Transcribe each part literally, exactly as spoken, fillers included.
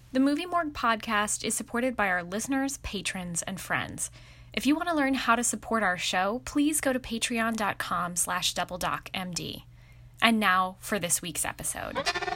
The Movie Morgue podcast is supported by our listeners, patrons, and friends. If you want to learn how to support our show, please go to patreon.com slash doubledocmd. And now for this week's episode.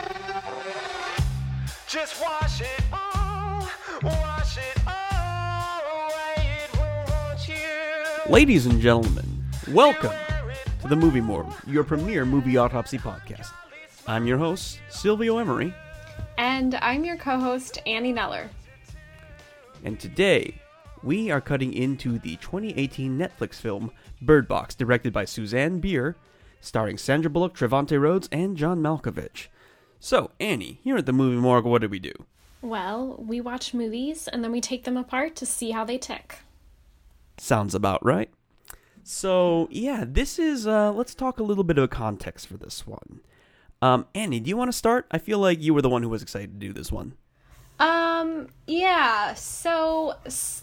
Just wash it all, wash it all away, it will haunt you. Ladies and gentlemen, welcome to the Movie Morgue, your premier movie autopsy podcast. I'm your host, Silvio Emery. And I'm your co-host, Annie Neller. And today, we are cutting into the twenty eighteen Netflix film Bird Box, directed by Susanne Bier, starring Sandra Bullock, Trevante Rhodes, and John Malkovich. So, Annie, here at the Movie Morgue, what do we do? Well, we watch movies, and then we take them apart to see how they tick. Sounds about right. So, yeah, this is, uh, let's talk a little bit of a context for this one. Um, Annie, do you want to start? I feel like you were the one who was excited to do this one. Um, yeah, so,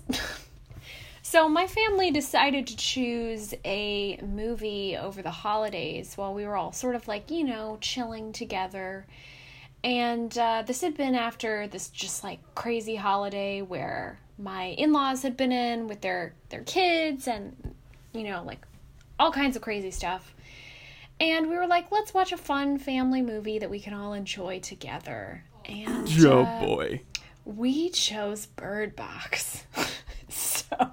so my family decided to choose a movie over the holidays while we were all sort of like, you know, chilling together. And, uh, this had been after this just like crazy holiday where my in-laws had been in with their, their kids and, you know, like all kinds of crazy stuff. And we were like, let's watch a fun family movie that we can all enjoy together. And oh uh, boy. We chose Bird Box. so,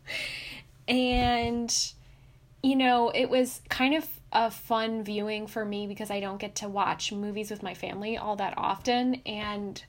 and, you know, it was kind of a fun viewing for me because I don't get to watch movies with my family all that often. And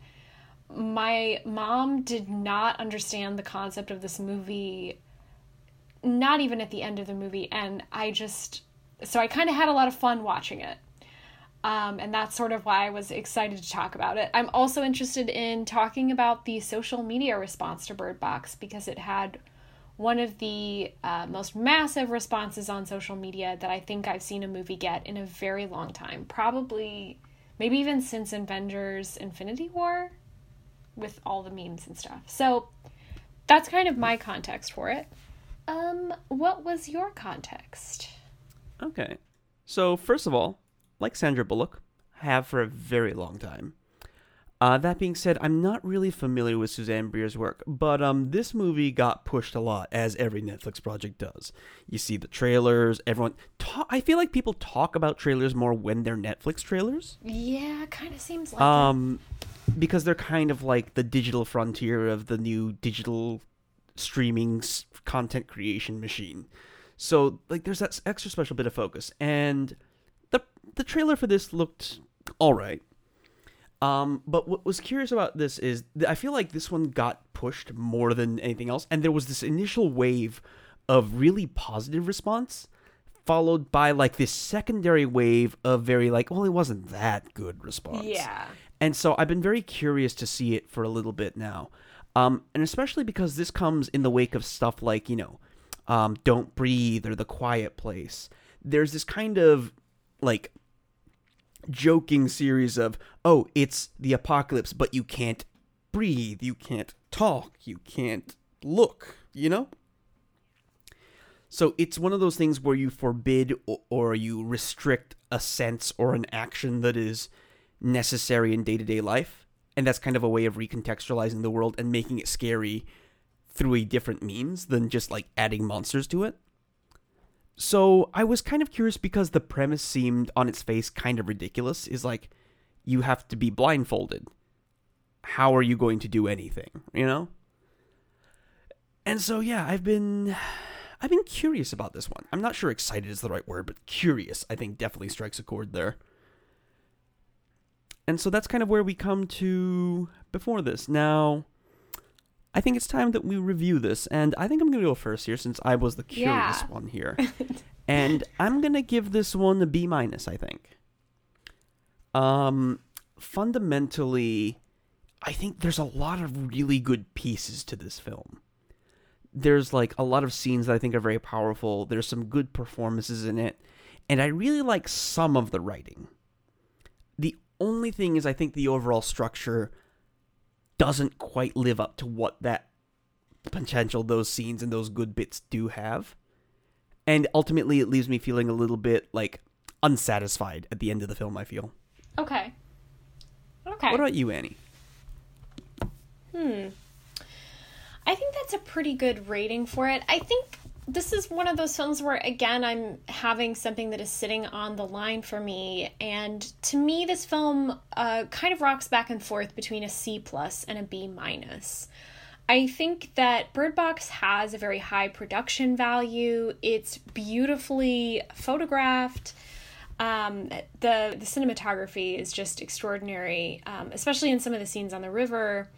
my mom did not understand the concept of this movie, not even at the end of the movie. And I just... So I kind of had a lot of fun watching it. Um, and that's sort of why I was excited to talk about it. I'm also interested in talking about the social media response to Bird Box because it had one of the uh, most massive responses on social media that I think I've seen a movie get in a very long time. Probably, maybe even since Avengers Infinity War with all the memes and stuff. So that's kind of my context for it. Um, what was your context? Okay. So, first of all, like Sandra Bullock, have for a very long time. Uh, that being said, I'm not really familiar with Susanne Bier's work, but um, this movie got pushed a lot, as every Netflix project does. You see the trailers, everyone... Talk, I feel like people talk about trailers more when they're Netflix trailers. Yeah, kind of seems like um, it. Because they're kind of like the digital frontier of the new digital streaming content creation machine. So, like, there's that extra special bit of focus, and the the trailer for this looked all right. Um, but what was curious about this is I feel like this one got pushed more than anything else, and there was this initial wave of really positive response, followed by, like, this secondary wave of very, like, well, it wasn't that good response. Yeah. And so I've been very curious to see it for a little bit now, um, and especially because this comes in the wake of stuff like, you know, Um, Don't Breathe or The Quiet Place. There's this kind of, like, joking series of, oh, it's the apocalypse, but you can't breathe, you can't talk, you can't look, you know? So it's one of those things where you forbid or, or you restrict a sense or an action that is necessary in day-to-day life, and that's kind of a way of recontextualizing the world and making it scary through a different means than just, like, adding monsters to it. So I was kind of curious because the premise seemed, on its face, kind of ridiculous. Is like, you have to be blindfolded. How are you going to do anything, you know? And so, yeah, I've been... I've been curious about this one. I'm not sure excited is the right word, but curious, I think, definitely strikes a chord there. And so that's kind of where we come to before this. Now... I think it's time that we review this, and I think I'm going to go first here since I was the curious yeah. one here. And I'm going to give this one a B minus, I think. Um, fundamentally, I think there's a lot of really good pieces to this film. There's, like, a lot of scenes that I think are very powerful. There's some good performances in it, and I really like some of the writing. The only thing is I think the overall structure doesn't quite live up to what that potential those scenes and those good bits do have. And ultimately it leaves me feeling a little bit, like, unsatisfied at the end of the film, I feel. Okay. Okay. What about you, Annie? Hmm. I think that's a pretty good rating for it. I think this is one of those films where, again, I'm having something that is sitting on the line for me. And to me, this film uh, kind of rocks back and forth between a C plus and a B minus. I think that Bird Box has a very high production value. It's beautifully photographed. Um, the, the cinematography is just extraordinary, um, especially in some of the scenes on the river.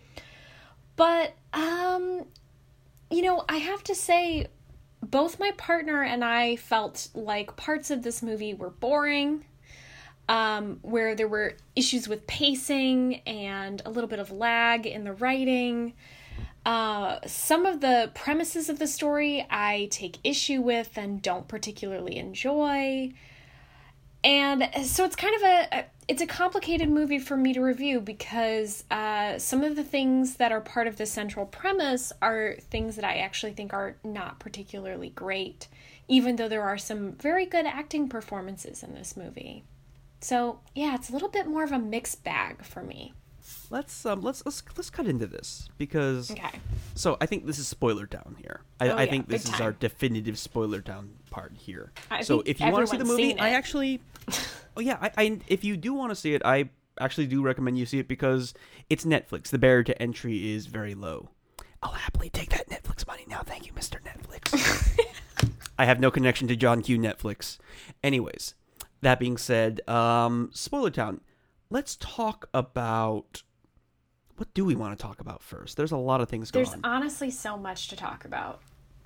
But, um, you know, I have to say, both my partner and I felt like parts of this movie were boring, um, where there were issues with pacing and a little bit of lag in the writing. Uh, some of the premises of the story I take issue with and don't particularly enjoy. And so it's kind of a, it's a complicated movie for me to review because uh, some of the things that are part of the central premise are things that I actually think are not particularly great, even though there are some very good acting performances in this movie. So yeah, it's a little bit more of a mixed bag for me. Let's um let's let's let's cut into this because Okay. So I think this is spoiler town here. I, Oh, I yeah, think this big is time. our definitive spoiler town part here. I so think if you want to see the everyone's movie, seen I it. actually, oh yeah, I, I if you do want to see it, I actually do recommend you see it because it's Netflix. The barrier to entry is very low. I'll happily take that Netflix money now. Thank you, Mister Netflix. I have no connection to John Q. Netflix. Anyways, that being said, um, spoiler town. Let's talk about. What do we want to talk about first? There's a lot of things going There's on. honestly so much to talk about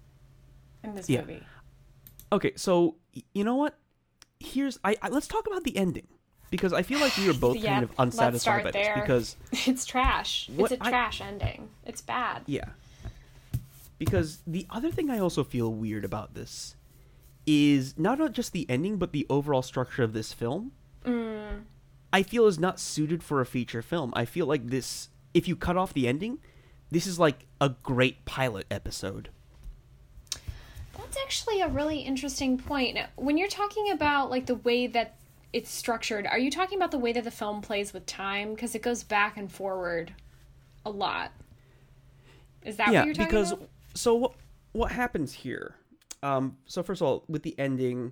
in this Yeah. movie. Okay, so y- you know what? Here's I, I let's talk about the ending because I feel like we were both Yep, kind of let's unsatisfied start by there. this because It's trash. What it's a I- trash ending. It's bad. yeah. Because the other thing I also feel weird about this is not just the ending but the overall structure of this film. Mm. I feel is not suited for a feature film. I feel like this if you cut off the ending, this is like a great pilot episode. That's actually a really interesting point. When you're talking about like the way that it's structured, are you talking about the way that the film plays with time? Because it goes back and forward a lot. Is that yeah, what you're talking because about? so what what happens here? Um, so first of all, with the ending,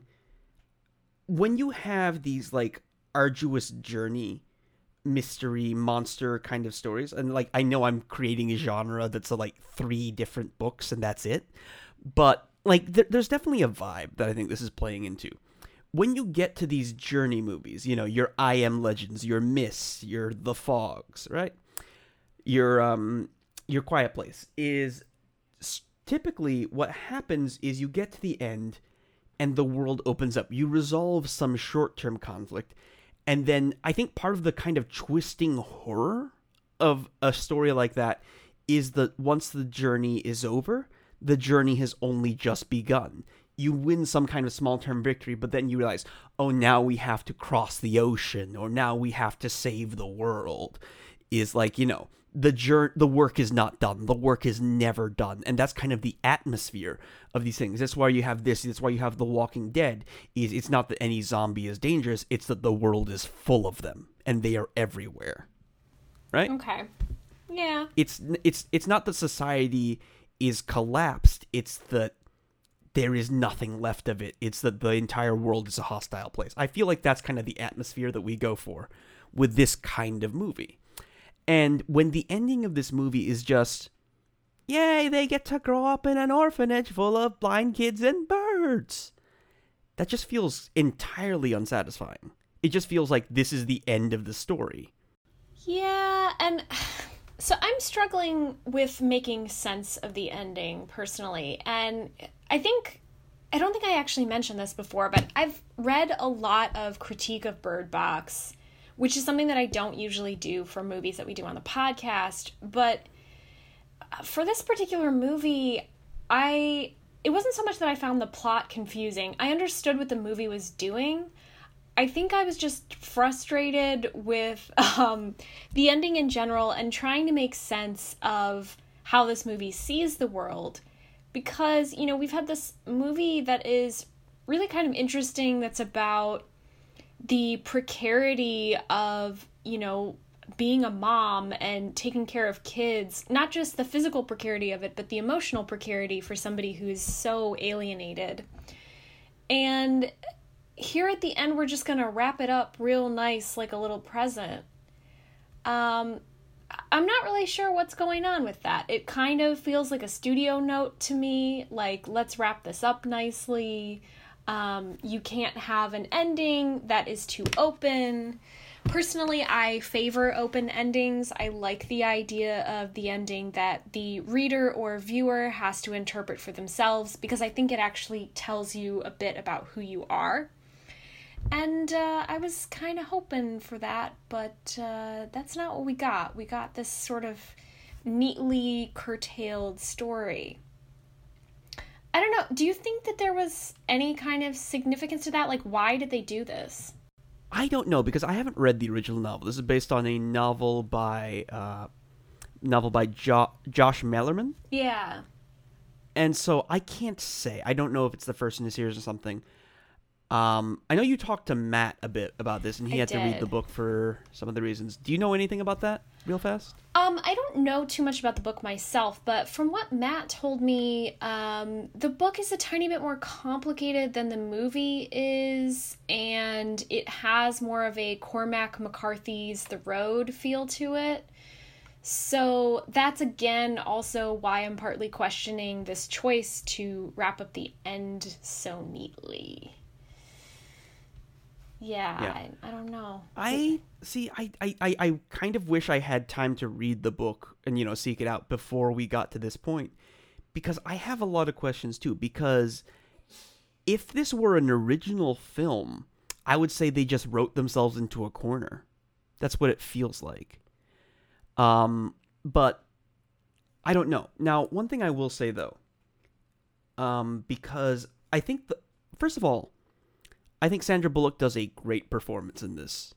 when you have these like arduous journey, mystery, monster kind of stories, and like I know I'm creating a genre that's uh, like three different books and that's it, but like th- there's definitely a vibe that I think this is playing into. When you get to these journey movies, you know, your I Am Legends, your Miss, your The Fogs, right? Your um your Quiet Place is typically what happens is you get to the end and the world opens up. You resolve some short-term conflict. And then I think part of the kind of twisting horror of a story like that is that once the journey is over, the journey has only just begun. You win some kind of small-term victory, but then you realize, oh, now we have to cross the ocean, or now we have to save the world. Is like, you know, the jour- the work is not done. The work is never done. And that's kind of the atmosphere of these things. That's why you have this. That's why you have The Walking Dead. Is It's not that any zombie is dangerous. It's that the world is full of them. And they are everywhere. Right? Okay. Yeah. It's it's it's not that society is collapsed. It's that there is nothing left of it. It's that the entire world is a hostile place. I feel like that's kind of the atmosphere that we go for with this kind of movie. And when the ending of this movie is just, yay, they get to grow up in an orphanage full of blind kids and birds, that just feels entirely unsatisfying. It just feels like this is the end of the story. Yeah, and so I'm struggling with making sense of the ending personally. And I think, I don't think I actually mentioned this before, but I've read a lot of critique of Bird Box, which is something that I don't usually do for movies that we do on the podcast. But for this particular movie, I it wasn't so much that I found the plot confusing. I understood what the movie was doing. I think I was just frustrated with um, the ending in general and trying to make sense of how this movie sees the world. Because, you know, we've had this movie that is really kind of interesting that's about the precarity of, you know, being a mom and taking care of kids, not just the physical precarity of it, but the emotional precarity for somebody who is so alienated. And here at the end, we're just going to wrap it up real nice, like a little present. Um, I'm not really sure what's going on with that. It kind of feels like a studio note to me, like, let's wrap this up nicely. Um, you can't have an ending that is too open. Personally, I favor open endings. I like the idea of the ending that the reader or viewer has to interpret for themselves, because I think it actually tells you a bit about who you are. And uh, I was kind of hoping for that, but uh, that's not what we got. We got this sort of neatly curtailed story. I don't know. Do you think that there was any kind of significance to that? Like, why did they do this? I don't know, because I haven't read the original novel. This is based on a novel by uh, novel by jo- Josh Malerman. Yeah. And so I can't say. I don't know if it's the first in the series or something. Um, I know you talked to Matt a bit about this, and he I had did. to read the book for some of the reasons. Do you know anything about that, real fast? Um, I don't know too much about the book myself, but from what Matt told me, um, the book is a tiny bit more complicated than the movie is, and it has more of a Cormac McCarthy's The Road feel to it. So that's, again, also why I'm partly questioning this choice to wrap up the end so neatly. Yeah, Yeah. I, I don't know. I see. I, I, I I kind of wish I had time to read the book and, you know, seek it out before we got to this point, because I have a lot of questions too. Because if this were an original film, I would say they just wrote themselves into a corner. That's what it feels like. Um, but I don't know. Now, one thing I will say though, um, because I think the, first of all, I think Sandra Bullock does a great performance in this.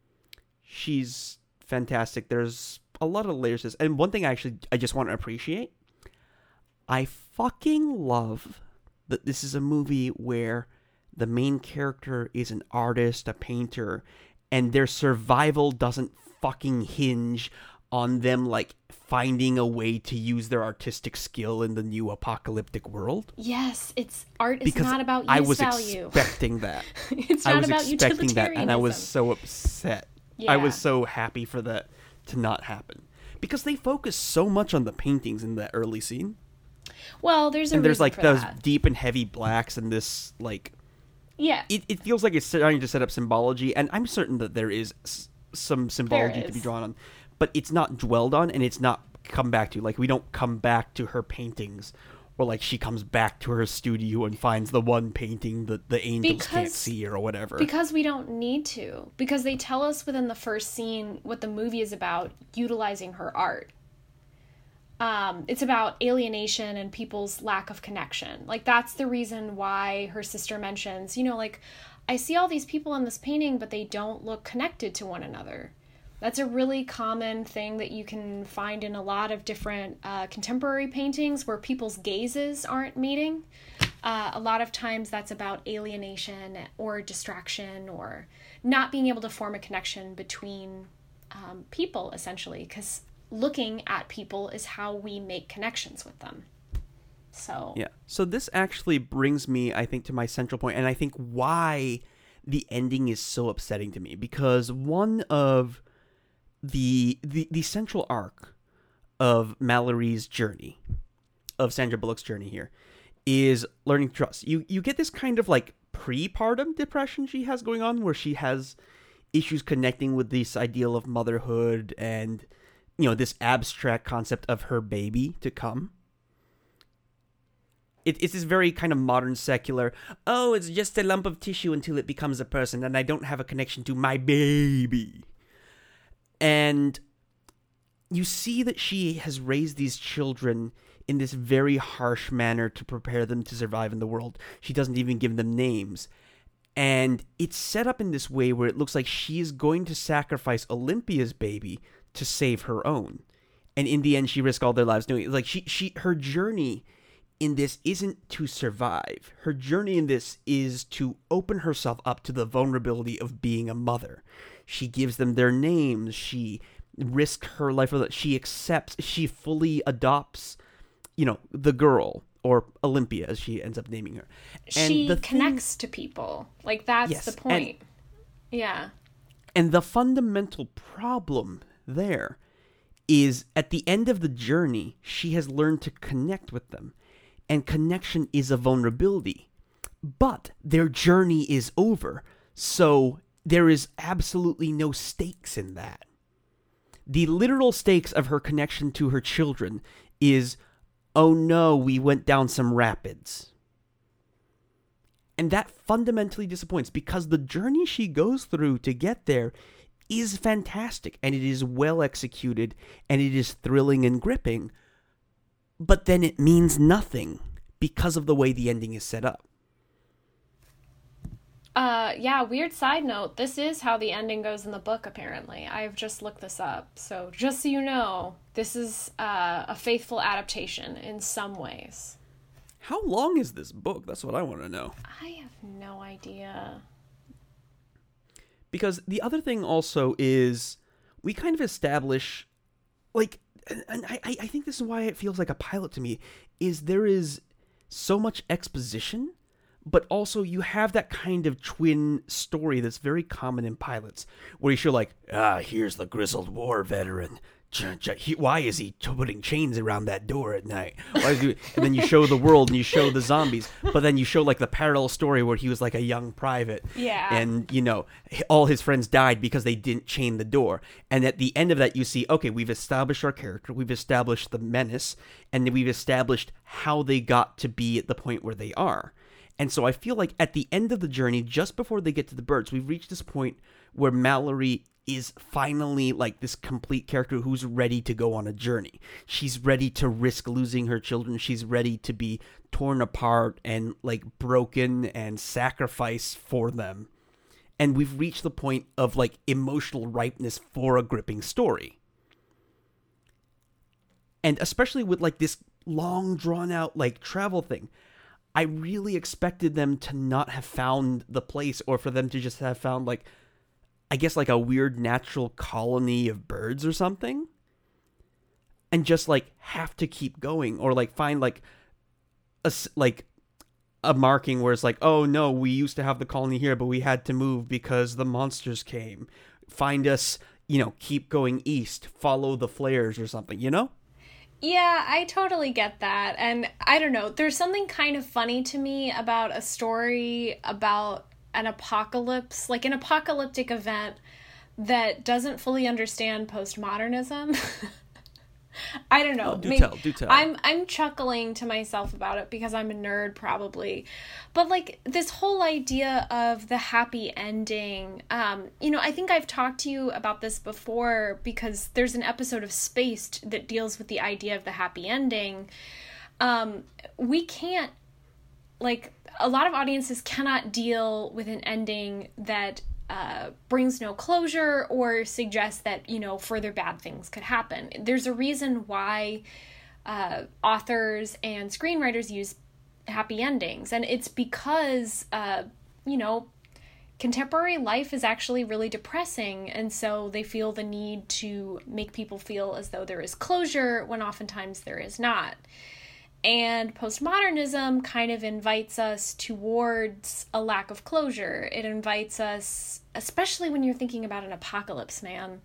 She's fantastic. There's a lot of layers to this. And one thing I actually, I just want to appreciate, I fucking love that this is a movie where the main character is an artist, a painter, and their survival doesn't fucking hinge on them, like, finding a way to use their artistic skill in the new apocalyptic world. Yes, it's art is Because not about use I was value. expecting that. It's I not was about expecting that, and I was utilitarianism. so upset. Yeah. I was so happy for that to not happen. Because they focus so much on the paintings in that early scene. Well, there's a And there's reason like for those that. deep and heavy blacks and this, like, Yeah. it, it feels like it's trying to set up symbology, and I'm certain that there is s- some symbology to be is. drawn on, but it's not dwelled on, and it's not come back to. Like, we don't come back to her paintings, or like she comes back to her studio and finds the one painting that the angels can't Because- see or whatever. Because we don't need to. Because they tell us within the first scene what the movie is about, utilizing her art. Um, it's about alienation and people's lack of connection. Like, that's the reason why her sister mentions, you know, like, I see all these people in this painting, but they don't look connected to one another. That's a really common thing that you can find in a lot of different uh, contemporary paintings where people's gazes aren't meeting. Uh, a lot of times that's about alienation or distraction or not being able to form a connection between um, people, essentially, because looking at people is how we make connections with them. So Yeah. So this actually brings me, I think, to my central point, and I think why the ending is so upsetting to me. Because one of the the, the central arc of Mallory's journey, of Sandra Bullock's journey here, is learning to trust. You you get this kind of like pre-partum depression she has going on, where she has issues connecting with this ideal of motherhood and, you know, this abstract concept of her baby to come. It, it's this very kind of modern secular, oh, it's just a lump of tissue until it becomes a person, and I don't have a connection to my baby. And you see that she has raised these children in this very harsh manner to prepare them to survive in the world. She doesn't even give them names. And it's set up in this way where it looks like she is going to sacrifice Olympia's baby to save her own. And in the end, she risks all their lives doing it. Like, she, she, her journey in this isn't to survive. Her journey in this is to open herself up to the vulnerability of being a mother. She gives them their names. She risk her life, or that she accepts, she fully adopts, you know, the girl, or Olympia, as she ends up naming her. And she the connects thing, to people. Like, that's yes, the point. And, yeah. And the fundamental problem there is, at the end of the journey, she has learned to connect with them. And connection is a vulnerability. But their journey is over. So there is absolutely no stakes in that. The literal stakes of her connection to her children is, oh no, we went down some rapids. And that fundamentally disappoints, because the journey she goes through to get there is fantastic, and it is well executed, and it is thrilling and gripping, but then it means nothing because of the way the ending is set up. Uh, yeah, weird side note. This is how the ending goes in the book, apparently. I've just looked this up. So just so you know, this is uh, a faithful adaptation in some ways. How long is this book? That's what I want to know. I have no idea. Because the other thing also is, we kind of establish, like, and I, I think this is why it feels like a pilot to me, is there is so much exposition, but also you have that kind of twin story that's very common in pilots, where you show, like, ah, here's the grizzled war veteran. Why is he putting chains around that door at night? Why is he... And then you show the world and you show the zombies, but then you show, like, the parallel story where he was like a young private. Yeah. And, you know, all his friends died because they didn't chain the door. And at the end of that, you see, okay, we've established our character, we've established the menace, and then we've established how they got to be at the point where they are. And so I feel like at the end of the journey, just before they get to the birds, we've reached this point where Mallory is finally like this complete character who's ready to go on a journey. She's ready to risk losing her children. She's ready to be torn apart and like broken and sacrifice for them. And we've reached the point of like emotional ripeness for a gripping story. And especially with like this long drawn out like travel thing, I really expected them to not have found the place, or for them to just have found like, I guess like a weird natural colony of birds or something, and just like have to keep going, or like find like a like a marking where it's like, oh no, we used to have the colony here, but we had to move because the monsters came. Find us, you know, keep going east, follow the flares or something, you know? Yeah, I totally get that. And I don't know, there's something kind of funny to me about a story about an apocalypse, like an apocalyptic event that doesn't fully understand postmodernism. I don't know. Oh, do Maybe, tell, do tell. I'm I'm chuckling to myself about it because I'm a nerd probably. But like this whole idea of the happy ending, um, you know, I think I've talked to you about this before because there's an episode of Spaced that deals with the idea of the happy ending. Um, we can't, like, a lot of audiences cannot deal with an ending that uh, brings no closure or suggests that, you know, further bad things could happen. There's a reason why uh, authors and screenwriters use happy endings, and it's because, uh, you know, contemporary life is actually really depressing, and so they feel the need to make people feel as though there is closure when oftentimes there is not. And postmodernism kind of invites us towards a lack of closure. It invites us, especially when you're thinking about an apocalypse, man,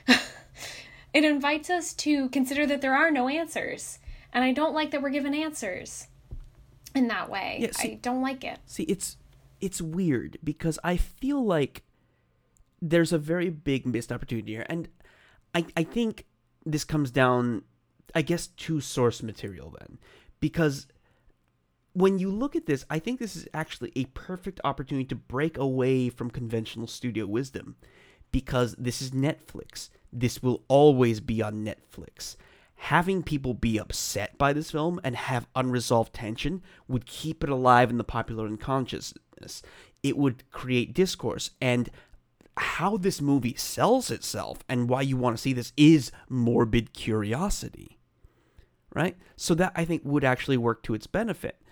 it invites us to consider that there are no answers. And I don't like that we're given answers in that way. Yeah, see, I don't like it. See, it's it's weird because I feel like there's a very big missed opportunity here. And I, I think this comes down, I guess, to source material then. Because when you look at this, I think this is actually a perfect opportunity to break away from conventional studio wisdom. Because this is Netflix. This will always be on Netflix. Having people be upset by this film and have unresolved tension would keep it alive in the popular unconsciousness. It would create discourse. And how this movie sells itself and why you want to see this is morbid curiosity. Right? So that, I think, would actually work to its benefit.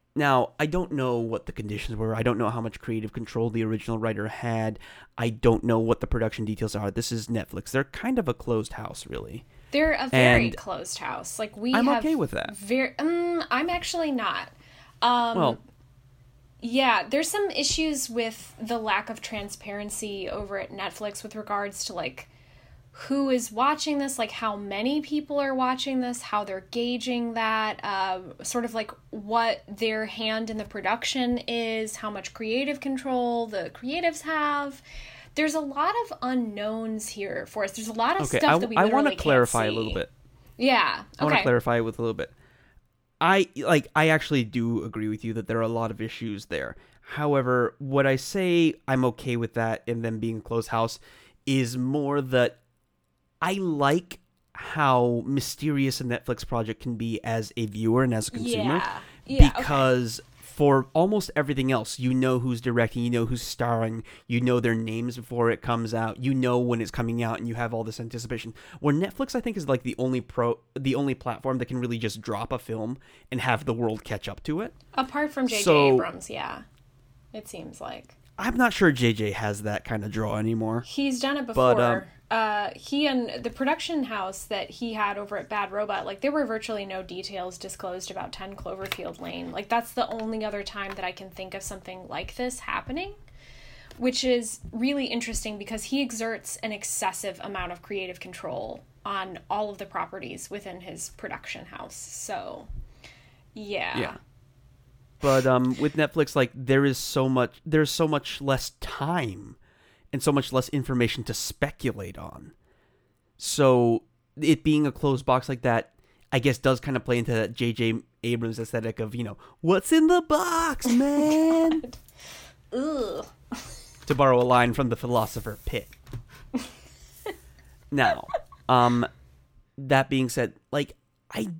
Now, I don't know what the conditions were. I don't know how much creative control the original writer had. I don't know what the production details are. This is Netflix. They're kind of a closed house, really. They're a very And closed house. Like we I'm have okay with that. Very, um, I'm actually not. Um, Well, yeah, there's some issues with the lack of transparency over at Netflix with regards to like who is watching this, like how many people are watching this, how they're gauging that, um, sort of like what their hand in the production is, how much creative control the creatives have. There's a lot of unknowns here for us. There's a lot of okay, stuff I, that we I literally want to can't clarify a see. little bit. Yeah. I want Okay. to clarify with a little bit. I like I actually do agree with you that there are a lot of issues there. However, what I say I'm okay with that and them being a closed house is more that I like how mysterious a Netflix project can be as a viewer and as a consumer. Yeah. Yeah, okay. Because for almost everything else, you know who's directing, you know who's starring, you know their names before it comes out, you know when it's coming out, and you have all this anticipation. Where Netflix, I think, is like the only pro, the only platform that can really just drop a film and have the world catch up to it. Apart from J J So- Abrams, yeah. It seems like. I'm not sure J J has that kind of draw anymore. He's done it before. But, um, uh, he and the production house that he had over at Bad Robot, like, there were virtually no details disclosed about ten Cloverfield Lane. Like, that's the only other time that I can think of something like this happening, which is really interesting because he exerts an excessive amount of creative control on all of the properties within his production house. So, yeah. Yeah. But um, with Netflix, like there is so much, there's so much less time, and so much less information to speculate on. So it being a closed box like that, I guess, does kind of play into that J J Abrams aesthetic of, you know, what's in the box, man? Ugh. To borrow a line from the philosopher Pitt. Now, um, that being said, like I.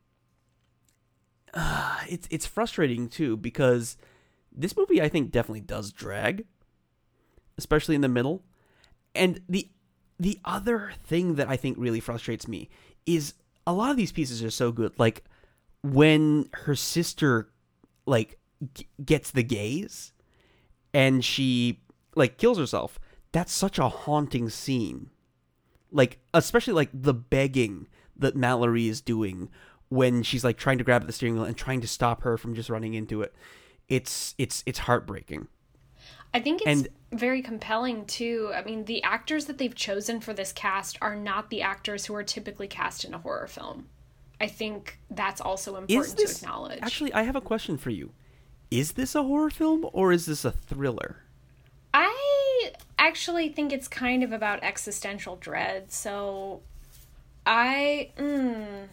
Uh, it's it's frustrating too because this movie I think definitely does drag, especially in the middle. And the the other thing that I think really frustrates me is a lot of these pieces are so good. Like when her sister like g- gets the gaze and she like kills herself. That's such a haunting scene. Like especially like the begging that Mallory is doing when she's like trying to grab at the steering wheel and trying to stop her from just running into it. It's it's it's heartbreaking. I think it's And- very compelling too. I mean, the actors that they've chosen for this cast are not the actors who are typically cast in a horror film. I think that's also Is important this to acknowledge. Actually, I have a question for you. Is this a horror film or is this a thriller? I actually think it's kind of about existential dread. So I mm,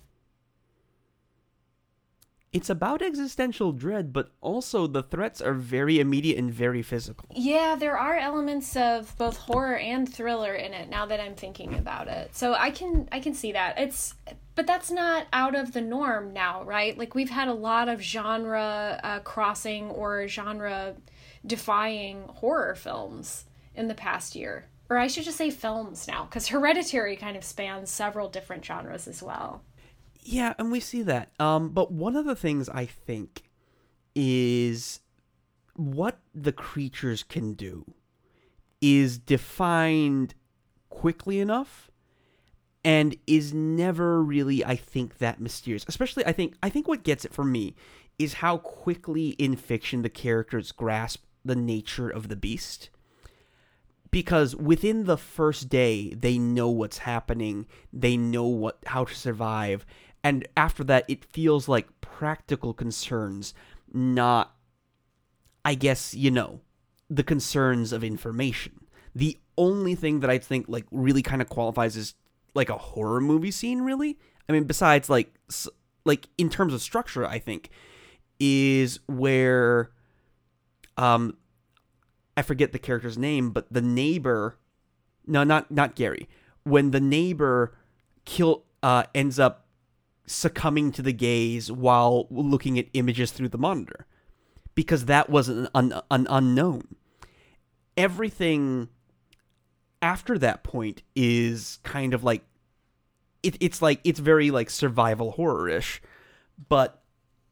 It's about existential dread, but also the threats are very immediate and very physical. yeah, there are elements of both horror and thriller in it now that I'm thinking about it. So I can I can see that. It's but that's not out of the norm now, right? Like we've had a lot of genre uh, crossing or genre defying horror films in the past year. Or I should just say films now, because Hereditary kind of spans several different genres as well. Yeah, and we see that. Um, but one of the things I think is what the creatures can do is defined quickly enough and is never really, I think, that mysterious. Especially, I think, I think what gets it for me is how quickly in fiction the characters grasp the nature of the beast. Because within the first day, they know what's happening, they know what how to survive, and after that, it feels like practical concerns, not, I guess, you know, the concerns of information. The only thing that I think, like, really kind of qualifies as, like, a horror movie scene, really, I mean, besides, like, like in terms of structure, I think, is where, um... I forget the character's name, but the neighbor, no, not not Gary. When the neighbor kill uh, ends up succumbing to the gaze while looking at images through the monitor, because that was an, an, an unknown. Everything after that point is kind of like it, it's like it's very like survival horror-ish, but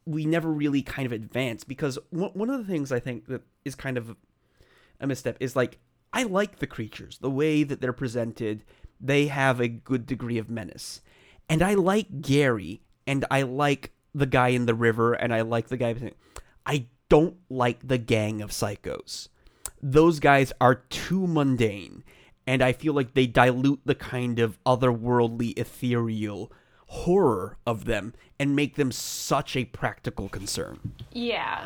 we never really kind of advance, because one one of the things I think that is kind of a misstep is, like, I like the creatures, the way that they're presented. They have a good degree of menace. And I like Gary, and I like the guy in the river, and I like the guy... I don't like the gang of psychos. Those guys are too mundane, and I feel like they dilute the kind of otherworldly, ethereal horror of them and make them such a practical concern. Yeah.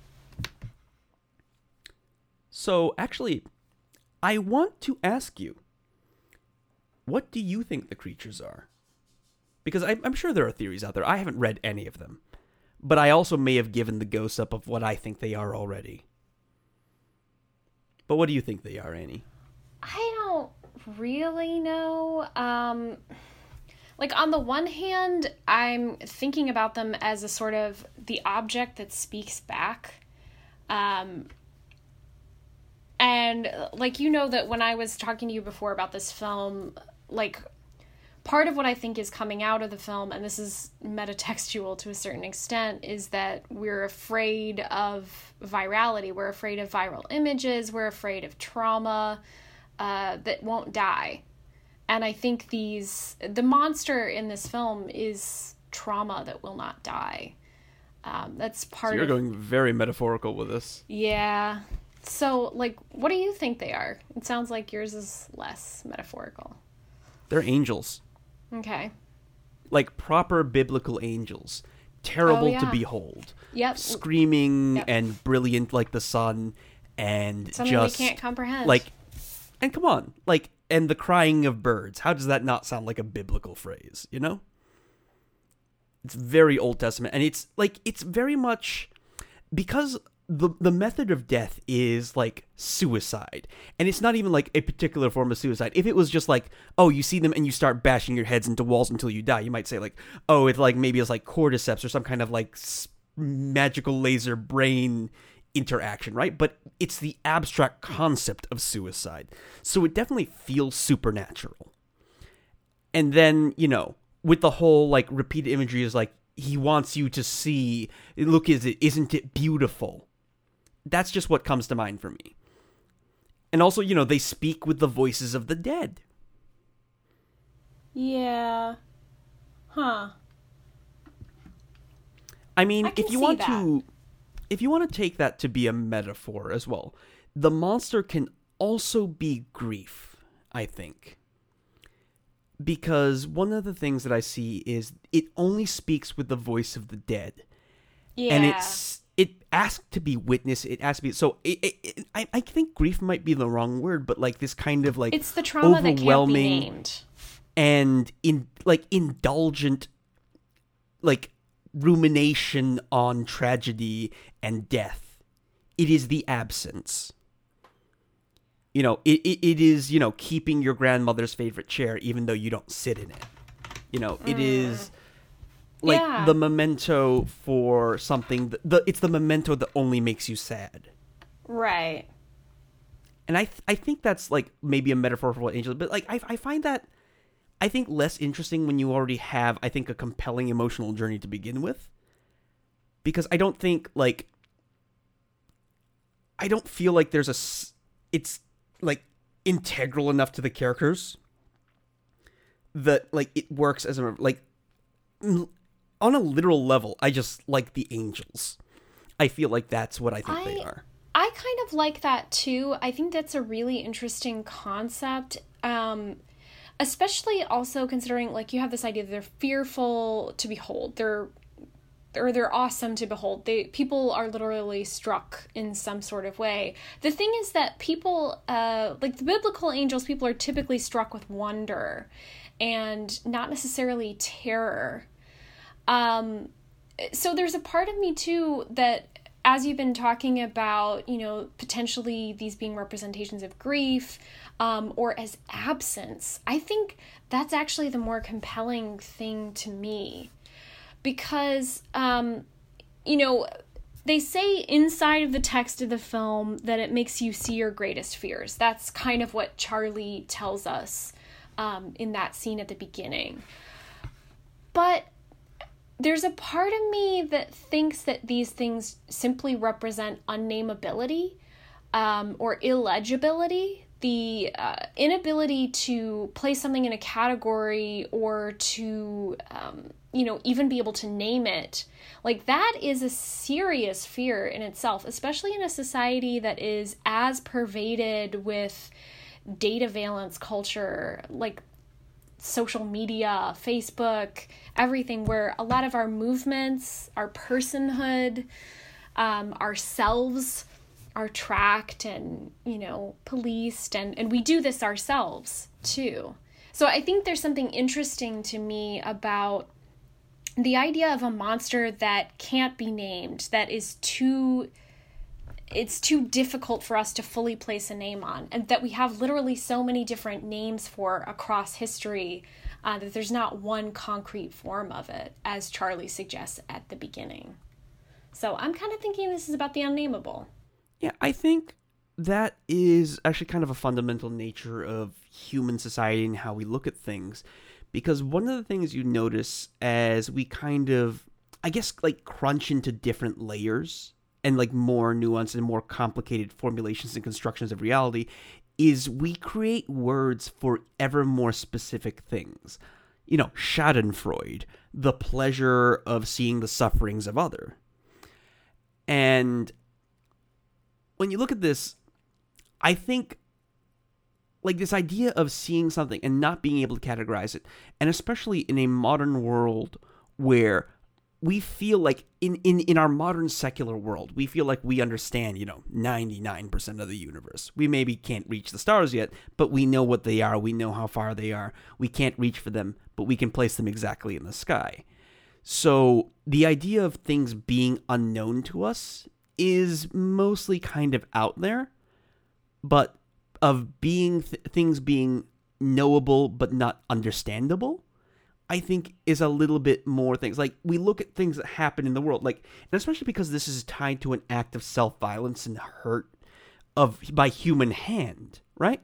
So, actually, I want to ask you, what do you think the creatures are? Because I, I'm sure there are theories out there. I haven't read any of them. But I also may have given the ghost up of what I think they are already. But what do you think they are, Annie? I don't really know. Um, like, on the one hand, I'm thinking about them as a sort of the object that speaks back. Um, and, like, you know that when I was talking to you before about this film, like, part of what I think is coming out of the film, and this is metatextual to a certain extent, is that we're afraid of virality. We're afraid of viral images. We're afraid of trauma uh, that won't die. And I think these, the monster in this film is trauma that will not die. Um, that's part So you're of... going very metaphorical with this. Yeah. So, like, what do you think they are? It sounds like yours is less metaphorical. They're angels. Okay. Like proper biblical angels. Terrible Oh, yeah. to behold. Yep. Screaming Yep. and brilliant like the sun, and Something just we can't comprehend. like, and come on, like, and the crying of birds. How does that not sound like a biblical phrase, you know? It's very Old Testament, and it's like, it's very much, because the the method of death is like suicide, and it's not even like a particular form of suicide. If it was just like, oh, you see them and you start bashing your heads into walls until you die, you might say like, oh, it's like, maybe it's like cordyceps or some kind of like s- magical laser brain interaction, right? But it's the abstract concept of suicide, so it definitely feels supernatural. And then, you know, with the whole like repeated imagery is like, he wants you to see, look, is it isn't it beautiful? That's just what comes to mind for me. And also, you know, they speak with the voices of the dead. Yeah. Huh. I mean, I can if you see want that. to if you want to take that to be a metaphor as well, the monster can also be grief, I think. Because one of the things that I see is it only speaks with the voice of the dead. Yeah. And it's it asks to be witnessed. It asks to be so. It, it, it, I I think grief might be the wrong word, but like this kind of like It's the trauma that can't be overwhelming named. and in like indulgent, like rumination on tragedy and death. It is the absence. You know, it, it it is, you know, keeping your grandmother's favorite chair even though you don't sit in it. You know, it is like Yeah. the memento for something. th- The it's the memento that only makes you sad. Right. And I th- I think that's like maybe a metaphor for what angels, but like I I find that I think less interesting when you already have, I think, a compelling emotional journey to begin with. Because I don't think like I don't feel like there's a s- it's like integral enough to the characters that like it works as a like l- on a literal level. I just like the angels. I feel like that's what I think they I- are. I kind of like that too. I think that's a really interesting concept. Um, especially also considering like you have this idea that they're fearful to behold. They're or they're awesome to behold. They people are literally struck in some sort of way. The thing is that people uh like the biblical angels, people are typically struck with wonder and not necessarily terror. Um so there's a part of me too that, as you've been talking about, you know, potentially these being representations of grief, um, or as absence, I think that's actually the more compelling thing to me. Because, um, you know, they say inside of the text of the film that it makes you see your greatest fears. That's kind of what Charlie tells us um, in that scene at the beginning. But there's a part of me that thinks that these things simply represent unnameability um, or illegibility. The uh, inability to place something in a category or to, um, you know, even be able to name it. Like, that is a serious fear in itself, especially in a society that is as pervaded with data valence culture, like social media, Facebook, everything, where a lot of our movements, our personhood, um, ourselves are tracked and, you know, policed, and, and we do this ourselves too. So I think there's something interesting to me about the idea of a monster that can't be named, that is too, it's too difficult for us to fully place a name on, and that we have literally so many different names for across history uh, that there's not one concrete form of it, as Charlie suggests at the beginning. So I'm kind of thinking this is about the unnameable. Yeah, I think that is actually kind of a fundamental nature of human society and how we look at things. Because one of the things you notice as we kind of, I guess, like crunch into different layers and like more nuanced and more complicated formulations and constructions of reality is we create words for ever more specific things. You know, Schadenfreude, the pleasure of seeing the sufferings of other. And when you look at this, I think like this idea of seeing something and not being able to categorize it, and especially in a modern world where we feel like in, in, in our modern secular world, we feel like we understand, you know, ninety-nine percent of the universe. We maybe can't reach the stars yet, but we know what they are. We know how far they are. We can't reach for them, but we can place them exactly in the sky. So the idea of things being unknown to us is mostly kind of out there, but of being th- things being knowable but not understandable, I think is a little bit more things. Like, we look at things that happen in the world, like, and especially because this is tied to an act of self-violence and hurt of by human hand, right?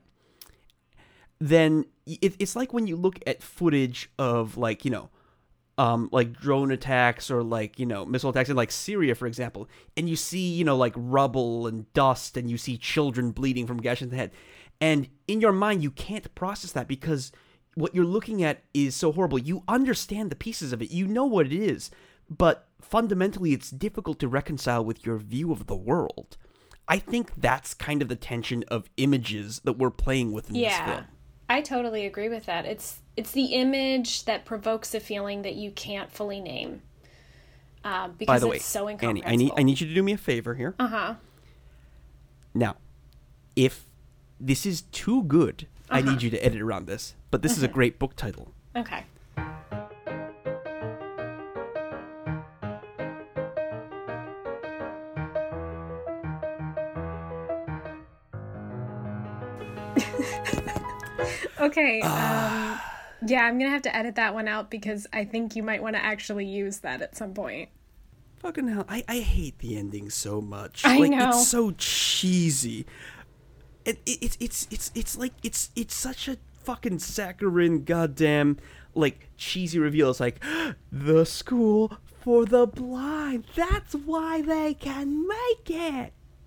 Then it, it's like when you look at footage of, like, you know, Um, like drone attacks or like, you know, missile attacks in like Syria, for example, and you see, you know, like rubble and dust, and you see children bleeding from gashes in the head, and in your mind you can't process that because what you're looking at is so horrible. You understand the pieces of it, you know what it is, but fundamentally it's difficult to reconcile with your view of the world. I think that's kind of the tension of images that we're playing with in Yeah, this film. I totally agree with that. It's it's the image that provokes a feeling that you can't fully name. Uh, because By the it's way, so Annie, incomprehensible. I need I need you to do me a favor here. Uh-huh. Now, if this is too good, Uh-huh. I need you to edit around this. But this is a great book title. Okay. Okay, um, yeah, I'm gonna have to edit that one out because I think you might want to actually use that at some point. Fucking hell, I, I hate the ending so much. I like, know. It's so cheesy. It, it, it's it's it's it's like it's it's such a fucking saccharine goddamn like cheesy reveal. It's like the school for the blind. That's why they can make it.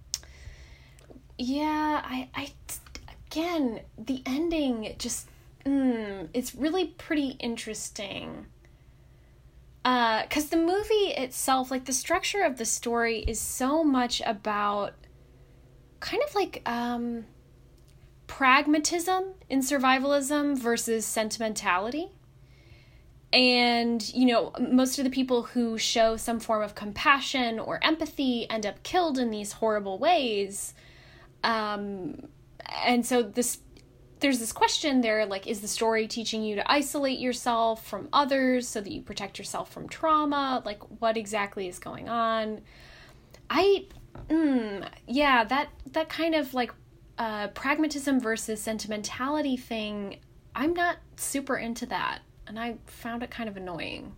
Yeah, I, I, again, the ending just, mm, it's really pretty interesting. Uh, 'cause the movie itself, like the structure of the story is so much about kind of like, um, pragmatism in survivalism versus sentimentality. And, you know, most of the people who show some form of compassion or empathy end up killed in these horrible ways. Um, and so this, there's this question there, like, is the story teaching you to isolate yourself from others so that you protect yourself from trauma? Like, what exactly is going on? I, mm, yeah, that, that kind of like, uh, pragmatism versus sentimentality thing, I'm not super into that. And I found it kind of annoying.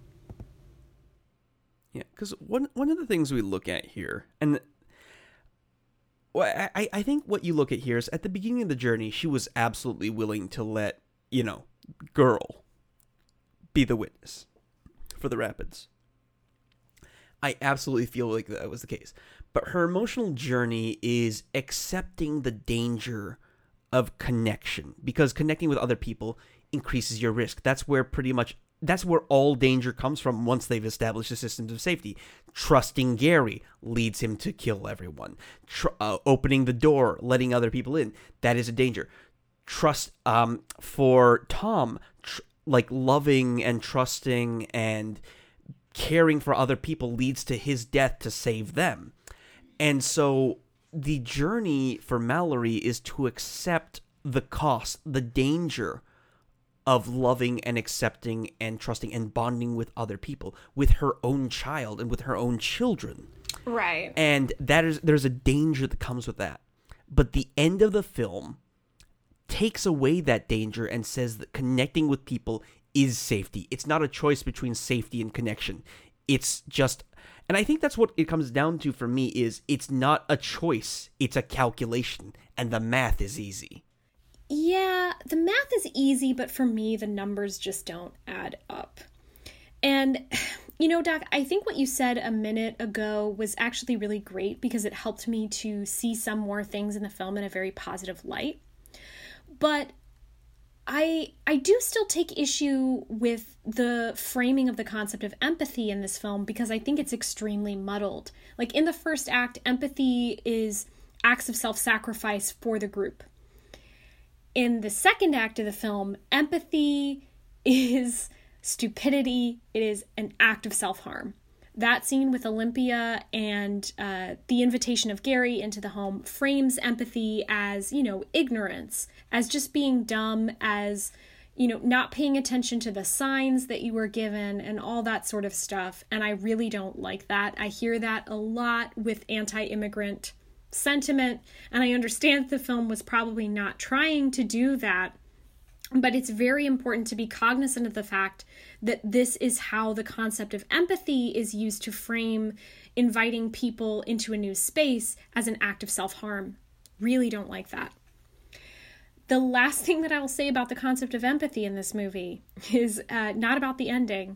Yeah, because one one of the things we look at here, and well, I, I think what you look at here is at the beginning of the journey, she was absolutely willing to let, you know, girl be the witness for the rapids. I absolutely feel like that was the case. But her emotional journey is accepting the danger of connection, because connecting with other people increases your risk. That's where pretty much that's where all danger comes from once they've established the systems of safety. Trusting Gary leads him to kill everyone. Tr- uh, opening the door, letting other people in, that is a danger. Trust um for Tom, tr- like loving and trusting and caring for other people leads to his death to save them. And so the journey for Mallory is to accept the cost, the danger of loving and accepting and trusting and bonding with other people, with her own child and with her own children. Right. And that is there's a danger that comes with that. But the end of the film takes away that danger and says that connecting with people is safety. It's not a choice between safety and connection. It's just, and I think that's what it comes down to for me, is it's not a choice, it's a calculation, and the math is easy. Yeah, the math is easy, but for me, the numbers just don't add up. And, you know, Doc, I think what you said a minute ago was actually really great because it helped me to see some more things in the film in a very positive light. But I I do still take issue with the framing of the concept of empathy in this film because I think it's extremely muddled. Like in the first act, empathy is acts of self-sacrifice for the group. In the second act of the film, empathy is stupidity. It is an act of self-harm. That scene with Olympia and uh, the invitation of Gary into the home frames empathy as, you know, ignorance, as just being dumb, as, you know, not paying attention to the signs that you were given and all that sort of stuff. And I really don't like that. I hear that a lot with anti-immigrant sentiment, and I understand the film was probably not trying to do that, but it's very important to be cognizant of the fact that this is how the concept of empathy is used to frame inviting people into a new space as an act of self-harm. Really don't like that. The last thing that I will say about the concept of empathy in this movie is uh, not about the ending.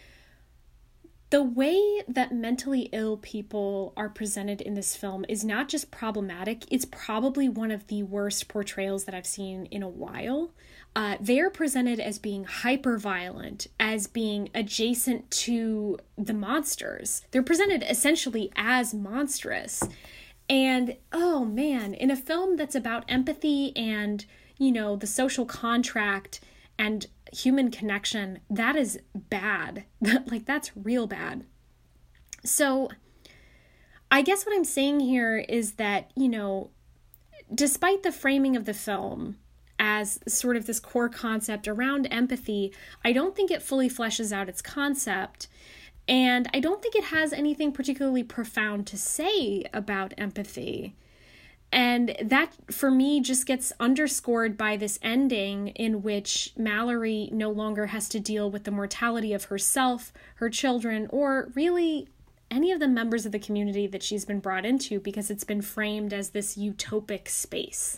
The way that mentally ill people are presented in this film is not just problematic, it's probably one of the worst portrayals that I've seen in a while. Uh, they're presented as being hyper-violent, as being adjacent to the monsters. They're presented essentially as monstrous. And, oh man, in a film that's about empathy and, you know, the social contract and human connection, that is bad. Like, that's real bad. So I guess what I'm saying here is that, you know, despite the framing of the film as sort of this core concept around empathy, I don't think it fully fleshes out its concept. And I don't think it has anything particularly profound to say about empathy. And that, for me, just gets underscored by this ending in which Mallory no longer has to deal with the mortality of herself, her children, or really any of the members of the community that she's been brought into, because it's been framed as this utopic space.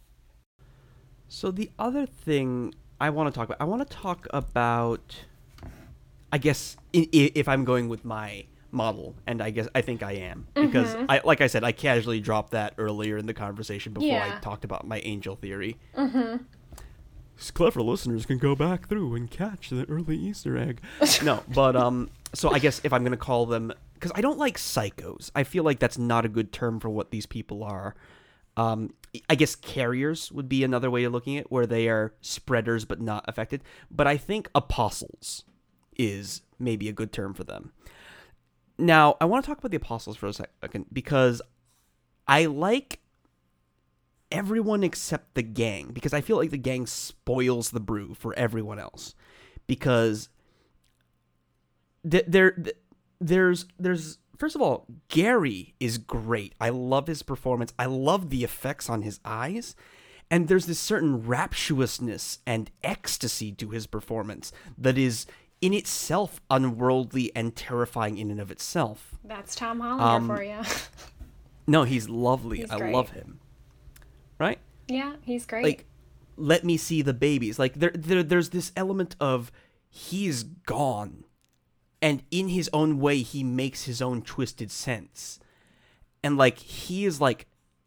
So the other thing I want to talk about, I want to talk about, I guess, i- i- if I'm going with my model, and I guess I think I am, because Mm-hmm. I like I said, I casually dropped that earlier in the conversation before Yeah. I talked about my angel theory. Mm-hmm. Clever listeners can go back through and catch the early Easter egg. No, but um, so I guess if I'm gonna call them, because I don't like psychos, I feel like that's not a good term for what these people are. Um, I guess carriers would be another way of looking at it, where they are spreaders but not affected. But I think apostles is maybe a good term for them. Now, I want to talk about the apostles for a second, because I like everyone except the gang, because I feel like the gang spoils the brew for everyone else. Because th- there, th- there's, there's, first of all, Gary is great. I love his performance. I love the effects on his eyes. And there's this certain raptuousness and ecstasy to his performance that is in itself unworldly and terrifying in and of itself. That's Tom Hollander Um, for you. No, he's lovely. He's I great. love him. Right? Yeah, he's great. Like, let me see the babies. Like, there, there, there's this element of he's gone. and in his own way, he makes his own twisted sense. And, like, he is, like,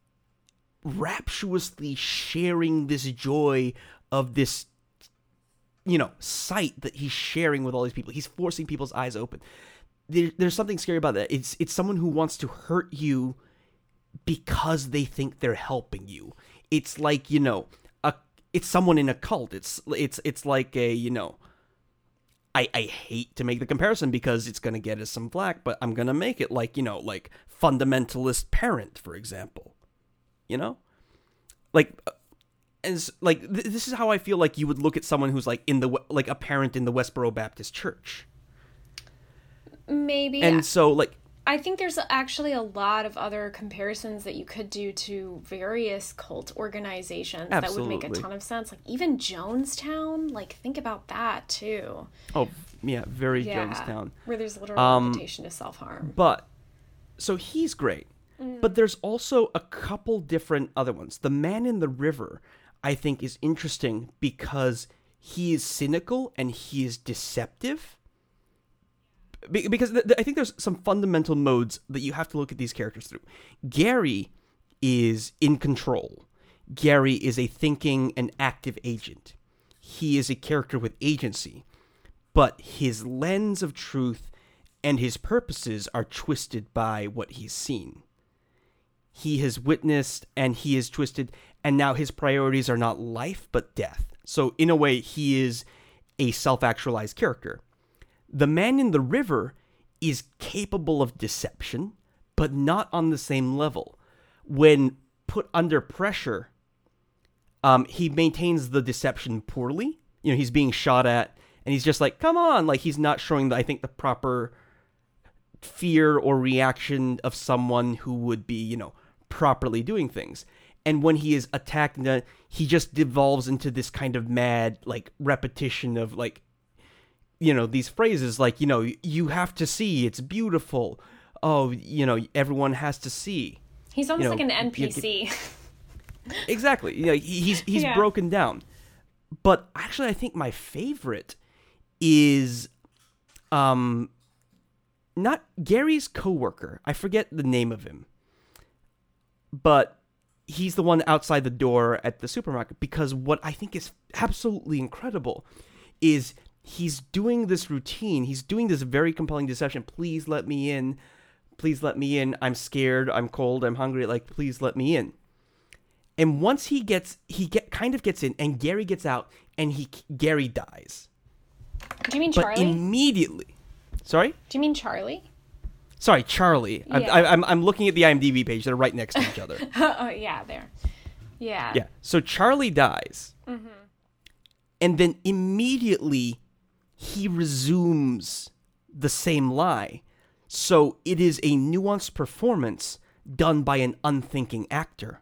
rapturously sharing this joy of this, you know, sight that he's sharing with all these people. He's forcing people's eyes open. There, there's something scary about that. It's it's someone who wants to hurt you because they think they're helping you. It's like, you know, a it's someone in a cult. It's it's it's like a, you know, I I hate to make the comparison because it's gonna get us some flack, but I'm gonna make it like, you know, like fundamentalist parent, for example. You know, like. As like th- this is how I feel like you would look at someone who's like in the like a parent in the Westboro Baptist Church. Maybe. And so like I think there's actually a lot of other comparisons that you could do to various cult organizations Absolutely. that would make a ton of sense. Like even Jonestown, like think about that too. Oh, yeah, very Yeah, Jonestown. where there's literal Um, invitation to self-harm. But so he's great. But there's also a couple different other ones. The Man in the River, I think, is interesting because he is cynical and he is deceptive. Be- because th- th- I think there's some fundamental modes that you have to look at these characters through. Gary is in control. Gary is a thinking and active agent. He is a character with agency. But his lens of truth and his purposes are twisted by what he's seen. He has witnessed and he is twisted, and now his priorities are not life but death. So in a way, he is a self-actualized character. The Man in the River is capable of deception, but not on the same level. When put under pressure, um, he maintains the deception poorly. You know, he's being shot at, and he's just like, come on! Like, he's not showing, the, I think, the proper fear or reaction of someone who would be, you know, properly doing things. And when he is attacked, he just devolves into this kind of mad, like, repetition of, like, you know, these phrases like, you know, you have to see, it's beautiful. Oh, you know, everyone has to see. He's almost you know, like an N P C. You, exactly. You know, he, he's he's Yeah. broken down. But actually, I think my favorite is, um, not Gary's coworker. I forget the name of him. But he's the one outside the door at the supermarket, because what I think is absolutely incredible is he's doing this routine. He's doing this very compelling deception. Please let me in. Please let me in. I'm scared. I'm cold. I'm hungry. Like, please let me in. And once he gets, he get kind of gets in, and Gary gets out, and he Gary dies. Do you mean But Charlie? immediately, sorry, Do you mean Charlie? sorry, Charlie. I'm, Yeah. I, I'm I'm looking at the IMDb page. They're right next to each other. Oh, yeah, there. Yeah. Yeah. So Charlie dies. And then immediately he resumes the same lie. So it is a nuanced performance done by an unthinking actor.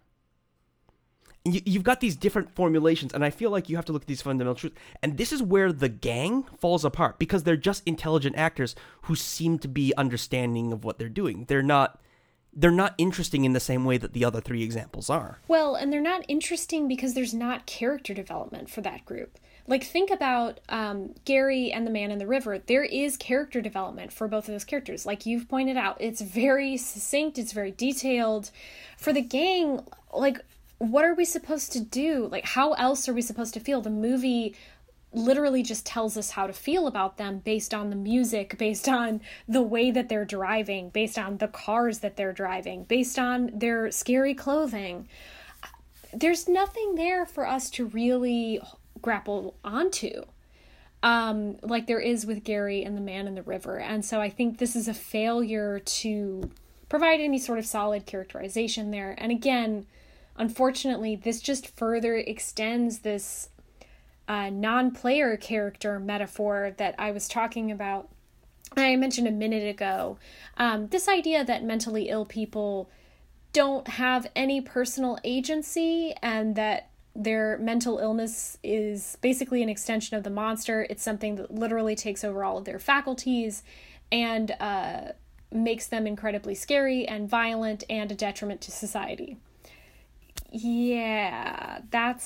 And you, you've got these different formulations, and I feel like you have to look at these fundamental truths. And this is where the gang falls apart, because they're just intelligent actors who seem to be understanding of what they're doing. They're not they're not interesting in the same way that the other three examples are. Well, and they're not interesting because there's not character development for that group. Like, think about um, Gary and the Man in the River. There is character development for both of those characters. Like you've pointed out, it's very succinct, it's very detailed. For the gang, like, what are we supposed to do? Like, how else are we supposed to feel? The movie literally just tells us how to feel about them based on the music, based on the way that they're driving, based on the cars that they're driving, based on their scary clothing. There's nothing there for us to really grapple onto, um, like there is with Gary and the Man in the River. And so I think this is a failure to provide any sort of solid characterization there. And again, unfortunately, this just further extends this uh, non-player character metaphor that I was talking about, I mentioned a minute ago. Um, this idea that mentally ill people don't have any personal agency, and that their mental illness is basically an extension of the monster. It's something that literally takes over all of their faculties and uh, makes them incredibly scary and violent and a detriment to society. Yeah, that's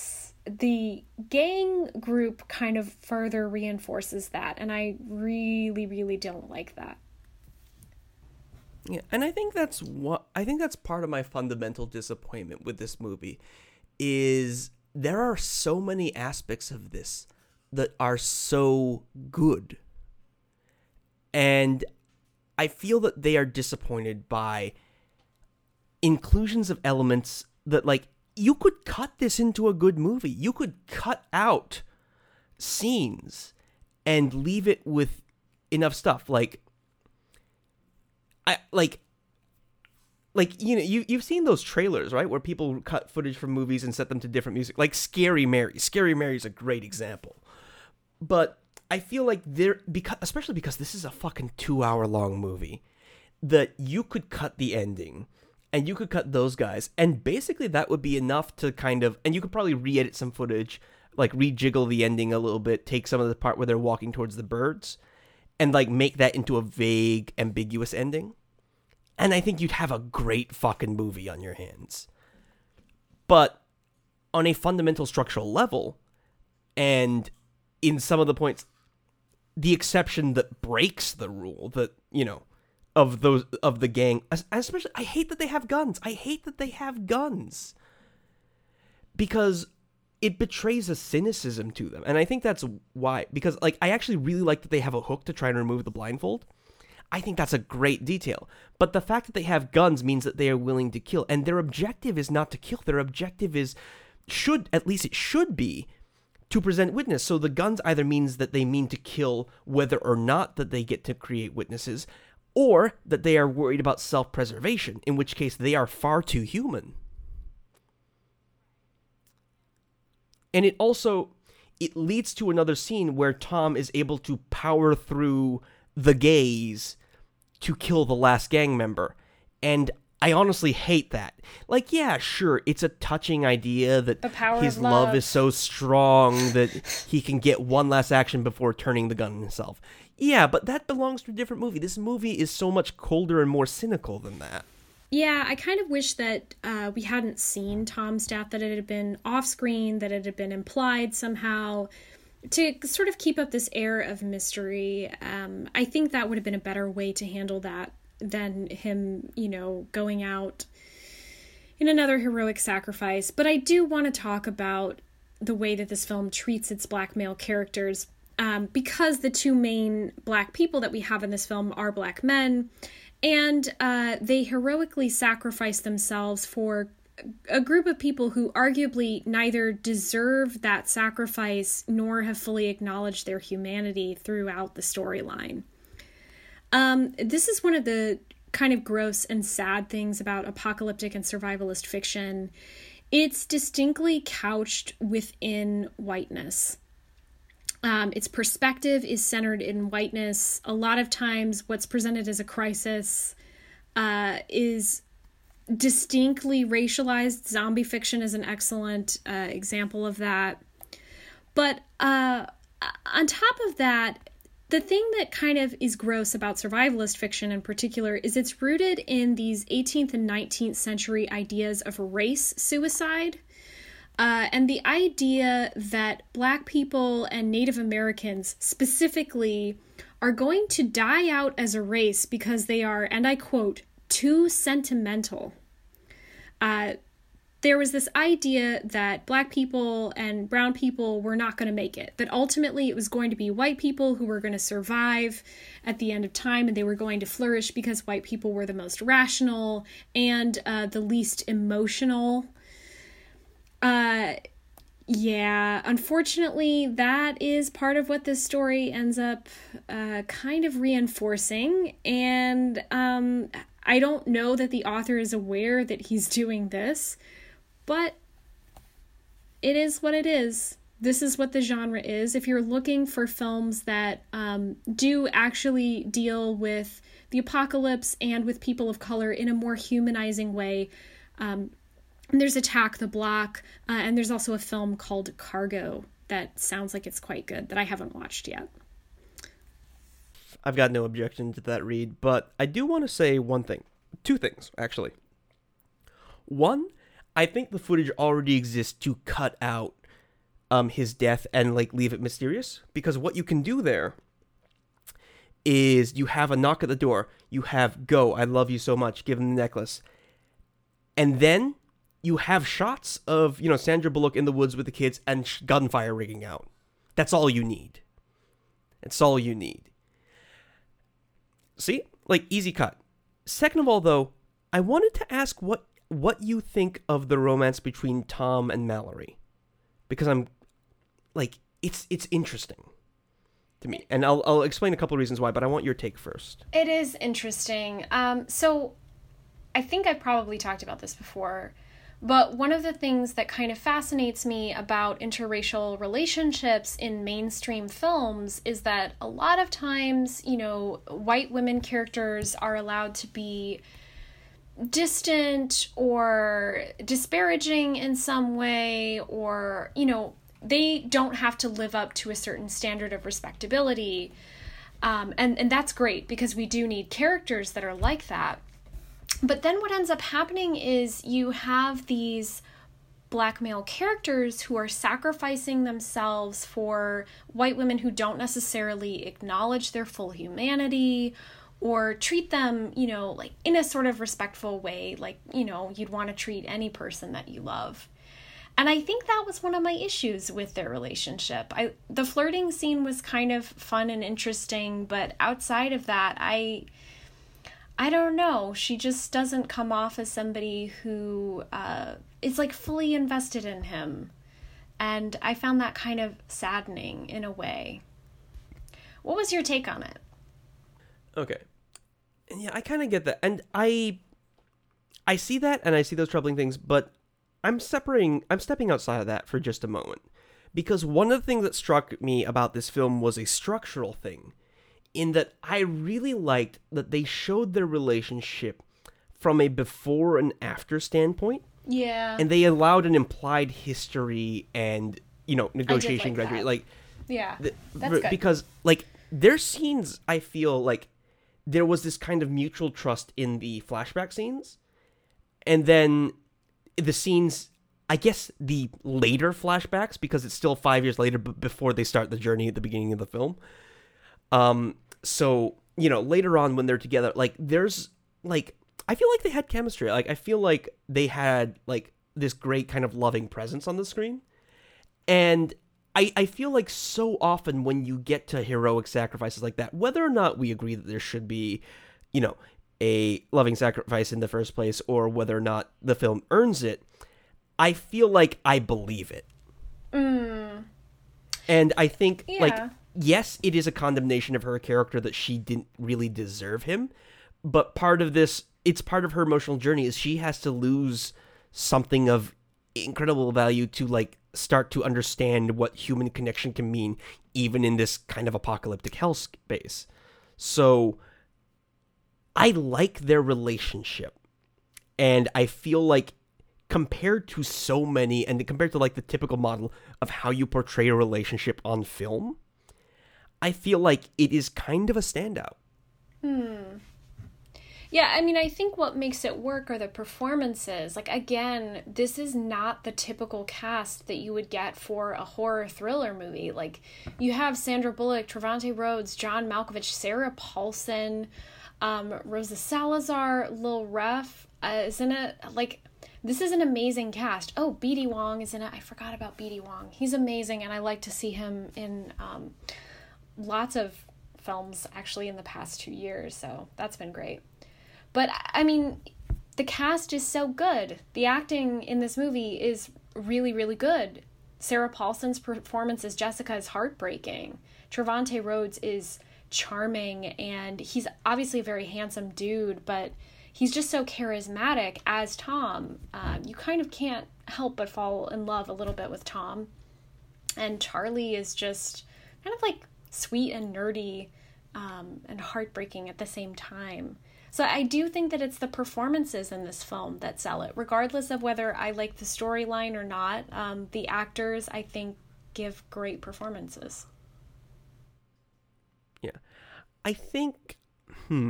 the gang group kind of further reinforces that, and I really, really don't like that. Yeah, and I think that's what I think that's part of my fundamental disappointment with this movie is there are so many aspects of this that are so good. And I feel that they are disappointed by inclusions of elements that, like, you could cut this into a good movie. You could cut out scenes and leave it with enough stuff. Like, I like, like you know, you you've seen those trailers, right? Where people cut footage from movies and set them to different music. Like Scary Mary. Scary Mary is a great example. But I feel like there, because especially because this is a fucking two-hour-long movie, that you could cut the ending, and you could cut those guys, and basically that would be enough to kind of, and you could probably re-edit some footage, like rejiggle the ending a little bit, take some of the part where they're walking towards the birds, and like make that into a vague, ambiguous ending. And I think you'd have a great fucking movie on your hands. But on a fundamental structural level, and in some of the points, the exception that breaks the rule that, you know, of those, of the gang, especially, I hate that they have guns. I hate that they have guns. Because it betrays a cynicism to them. And I think that's why, because, like, I actually really like that they have a hook to try and remove the blindfold. I think that's a great detail. But the fact that they have guns means that they are willing to kill. And their objective is not to kill. Their objective is, should, at least it should be, to present witness. So the guns either means that they mean to kill whether or not that they get to create witnesses, or that they are worried about self-preservation, in which case they are far too human. And it also, it leads to another scene where Tom is able to power through the gaze to kill the last gang member. And I honestly hate that. Like, yeah, sure, it's a touching idea that The power his of love. love is so strong that he can get one last action before turning the gun on himself. Yeah, but that belongs to a different movie. This movie is so much colder and more cynical than that. Yeah, I kind of wish that uh, we hadn't seen Tom's death, that it had been off-screen, that it had been implied somehow, to sort of keep up this air of mystery. Um, I think that would have been a better way to handle that than him, you know, going out in another heroic sacrifice. But I do want to talk about the way that this film treats its black male characters, um, because the two main black people that we have in this film are black men, and uh, they heroically sacrifice themselves for a group of people who arguably neither deserve that sacrifice nor have fully acknowledged their humanity throughout the storyline. Um, this is one of the kind of gross and sad things about apocalyptic and survivalist fiction. It's distinctly couched within whiteness. Um, its perspective is centered in whiteness. A lot of times what's presented as a crisis uh, is distinctly racialized. Zombie fiction is an excellent uh, example of that. But uh, on top of that, the thing that kind of is gross about survivalist fiction in particular is it's rooted in these eighteenth and nineteenth century ideas of race suicide. Uh, and the idea that black people and Native Americans specifically are going to die out as a race because they are, and I quote, too sentimental. Uh, there was this idea that black people and brown people were not going to make it, that ultimately it was going to be white people who were going to survive at the end of time, and they were going to flourish because white people were the most rational and uh, the least emotional. Uh, yeah, unfortunately, that is part of what this story ends up uh, kind of reinforcing, and um, I don't know that the author is aware that he's doing this, but it is what it is. This is what the genre is. If you're looking for films that um, do actually deal with the apocalypse and with people of color in a more humanizing way, um, there's Attack the Block, uh, and there's also a film called Cargo that sounds like it's quite good that I haven't watched yet. I've got no objection to that read, but I do want to say one thing. Two things, actually. One, I think the footage already exists to cut out um his death and like leave it mysterious, because what you can do there is you have a knock at the door, you have go, I love you so much, give him the necklace, and then you have shots of, you know, Sandra Bullock in the woods with the kids and sh- gunfire ringing out. That's all you need. That's all you need. See? Like, easy cut. Second of all, though, I wanted to ask what what you think of the romance between Tom and Mallory. Because I'm, like, it's it's interesting to me. And I'll, I'll explain a couple of reasons why, but I want your take first. It is interesting. Um, so I think I've probably talked about this before, but one of the things that kind of fascinates me about interracial relationships in mainstream films is that a lot of times, you know, white women characters are allowed to be distant or disparaging in some way, or, you know, they don't have to live up to a certain standard of respectability. Um, and, and that's great, because we do need characters that are like that. But then what ends up happening is you have these black male characters who are sacrificing themselves for white women who don't necessarily acknowledge their full humanity or treat them, you know, like in a sort of respectful way, like, you know, you'd want to treat any person that you love. And I think that was one of my issues with their relationship. I the flirting scene was kind of fun and interesting, but outside of that, I... I don't know. She just doesn't come off as somebody who uh, is like fully invested in him. And I found that kind of saddening in a way. What was your take on it? Okay. Yeah, I kind of get that. And I I see that, and I see those troubling things, but I'm separating, I'm stepping outside of that for just a moment. Because one of the things that struck me about this film was a structural thing, in that I really liked that they showed their relationship from a before and after standpoint. Yeah. And they allowed an implied history and, you know, negotiation like gradually. that. Like, Yeah, the, that's r- good. because, like, their scenes, I feel like there was this kind of mutual trust in the flashback scenes. And then the scenes, I guess the later flashbacks, because it's still five years later b- before they start the journey at the beginning of the film. Um, so, you know, later on when they're together, like, there's, like, I feel like they had chemistry. Like, I feel like they had, like, this great kind of loving presence on the screen. And I, I feel like so often when you get to heroic sacrifices like that, whether or not we agree that there should be, you know, a loving sacrifice in the first place, or whether or not the film earns it, I feel like I believe it. Mm. And I think, Yeah. like, yes, it is a condemnation of her character that she didn't really deserve him, but part of this, it's part of her emotional journey, is she has to lose something of incredible value to, like, start to understand what human connection can mean, even in this kind of apocalyptic hell space. So, I like their relationship, and I feel like compared to so many, and compared to, like, the typical model of how you portray a relationship on film, I feel like it is kind of a standout. Hmm. Yeah, I mean, I think what makes it work are the performances. Like, again, this is not the typical cast that you would get for a horror thriller movie. Like, you have Sandra Bullock, Trevante Rhodes, John Malkovich, Sarah Paulson, um, Rosa Salazar, Lil Ref, uh, isn't it? Like, this is an amazing cast. Oh, B D Wong is in it. I forgot about B D Wong. He's amazing, and I like to see him in um, lots of films, actually, in the past two years, so that's been great. But, I mean, the cast is so good. The acting in this movie is really, really good. Sarah Paulson's performance as Jessica is heartbreaking. Trevante Rhodes is charming, and he's obviously a very handsome dude, but he's just so charismatic as Tom. Um, you kind of can't help but fall in love a little bit with Tom. And Charlie is just kind of like sweet and nerdy um, and heartbreaking at the same time. So I do think that it's the performances in this film that sell it, regardless of whether I like the storyline or not. Um, the actors, I think, give great performances. Yeah. I think, hmm.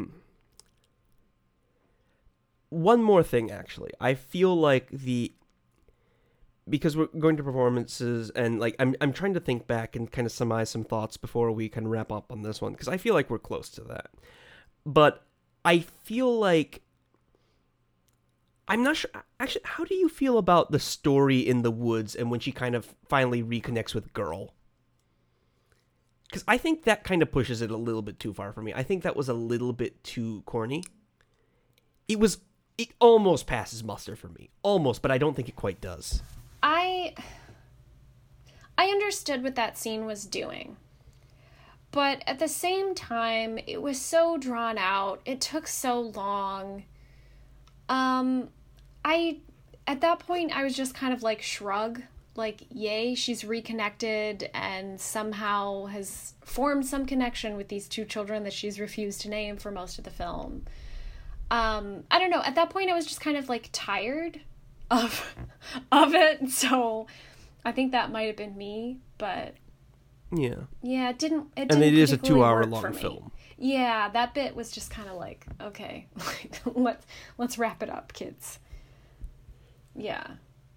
One more thing, actually. I feel like the, because we're going to performances, and like I'm I'm trying to think back and kind of surmise some thoughts before we kind of wrap up on this one, because I feel like we're close to that. But I feel like I'm not sure. Actually, how do you feel about the story in the woods and when she kind of finally reconnects with Girl? Because I think that kind of pushes it a little bit too far for me. I think that was a little bit too corny. It was. It almost passes muster for me. Almost, but I don't think it quite does. I I understood what that scene was doing. But at the same time, it was so drawn out. It took so long. Um I at that point I was just kind of like shrug, like yay, she's reconnected and somehow has formed some connection with these two children that she's refused to name for most of the film. Um, I don't know. At that point, I was just kind of like tired of of it. So I think that might have been me, but yeah, yeah, it didn't. It didn't and it is a particularly two-hour work long for me. film. Yeah, that bit was just kind of like, okay, let's let's wrap it up, kids. Yeah.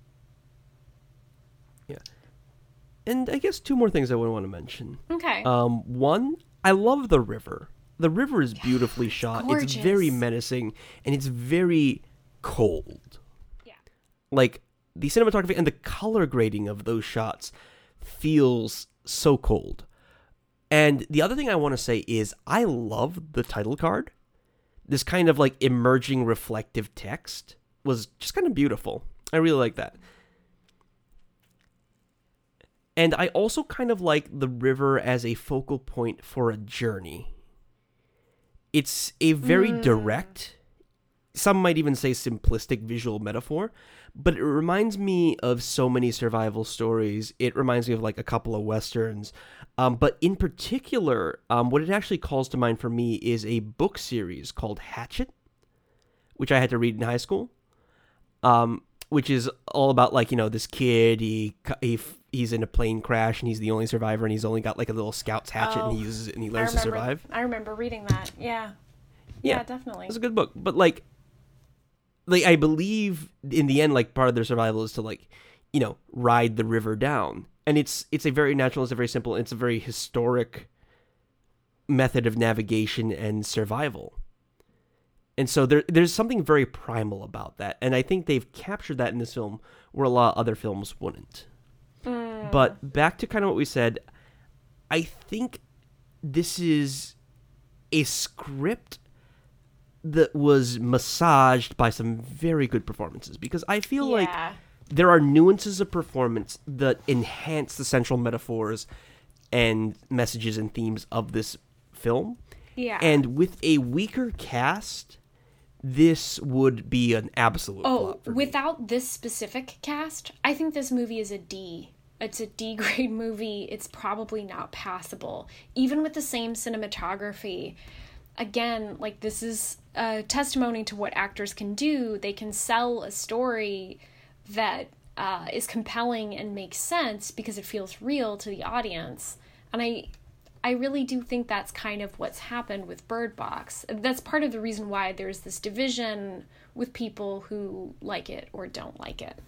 Yeah, and I guess two more things I would want to mention. Okay. Um, one, I love the river. The river is beautifully shot. gorgeous. It's very menacing, and it's very cold. Yeah. Like, the cinematography and the color grading of those shots feels so cold. And the other thing I want to say is I love the title card. This kind of, like, emerging reflective text was just kind of beautiful. I really like that. And I also kind of like the river as a focal point for a journey. It's a very mm. direct, some might even say simplistic visual metaphor, but it reminds me of so many survival stories. It reminds me of like a couple of Westerns. Um, but in particular, um, what it actually calls to mind for me is a book series called Hatchet, which I had to read in high school, um, which is all about like, you know, this kid, he, he he's in a plane crash and he's the only survivor and he's only got like a little scout's hatchet oh, and he uses it and he learns remember, to survive. I remember reading that. Yeah. Yeah, yeah definitely. It's a good book. But like, like I believe in the end, like part of their survival is to like, you know, ride the river down. And it's it's a very natural, it's a very simple, it's a very historic method of navigation and survival. And so there there's something very primal about that. And I think they've captured that in this film where a lot of other films wouldn't. Mm. But back to kind of what we said, I think this is a script that was massaged by some very good performances, because I feel yeah. like there are nuances of performance that enhance the central metaphors and messages and themes of this film. Yeah. And with a weaker cast, this would be an absolute oh, flop for without me. This specific cast, I think this movie is a D. It's a D grade movie. It's probably not passable. Even with the same cinematography. Again, like, this is a testimony to what actors can do. They can sell a story that uh, is compelling and makes sense because it feels real to the audience. And I I really do think that's kind of what's happened with Bird Box. That's part of the reason why there's this division with people who like it or don't like it.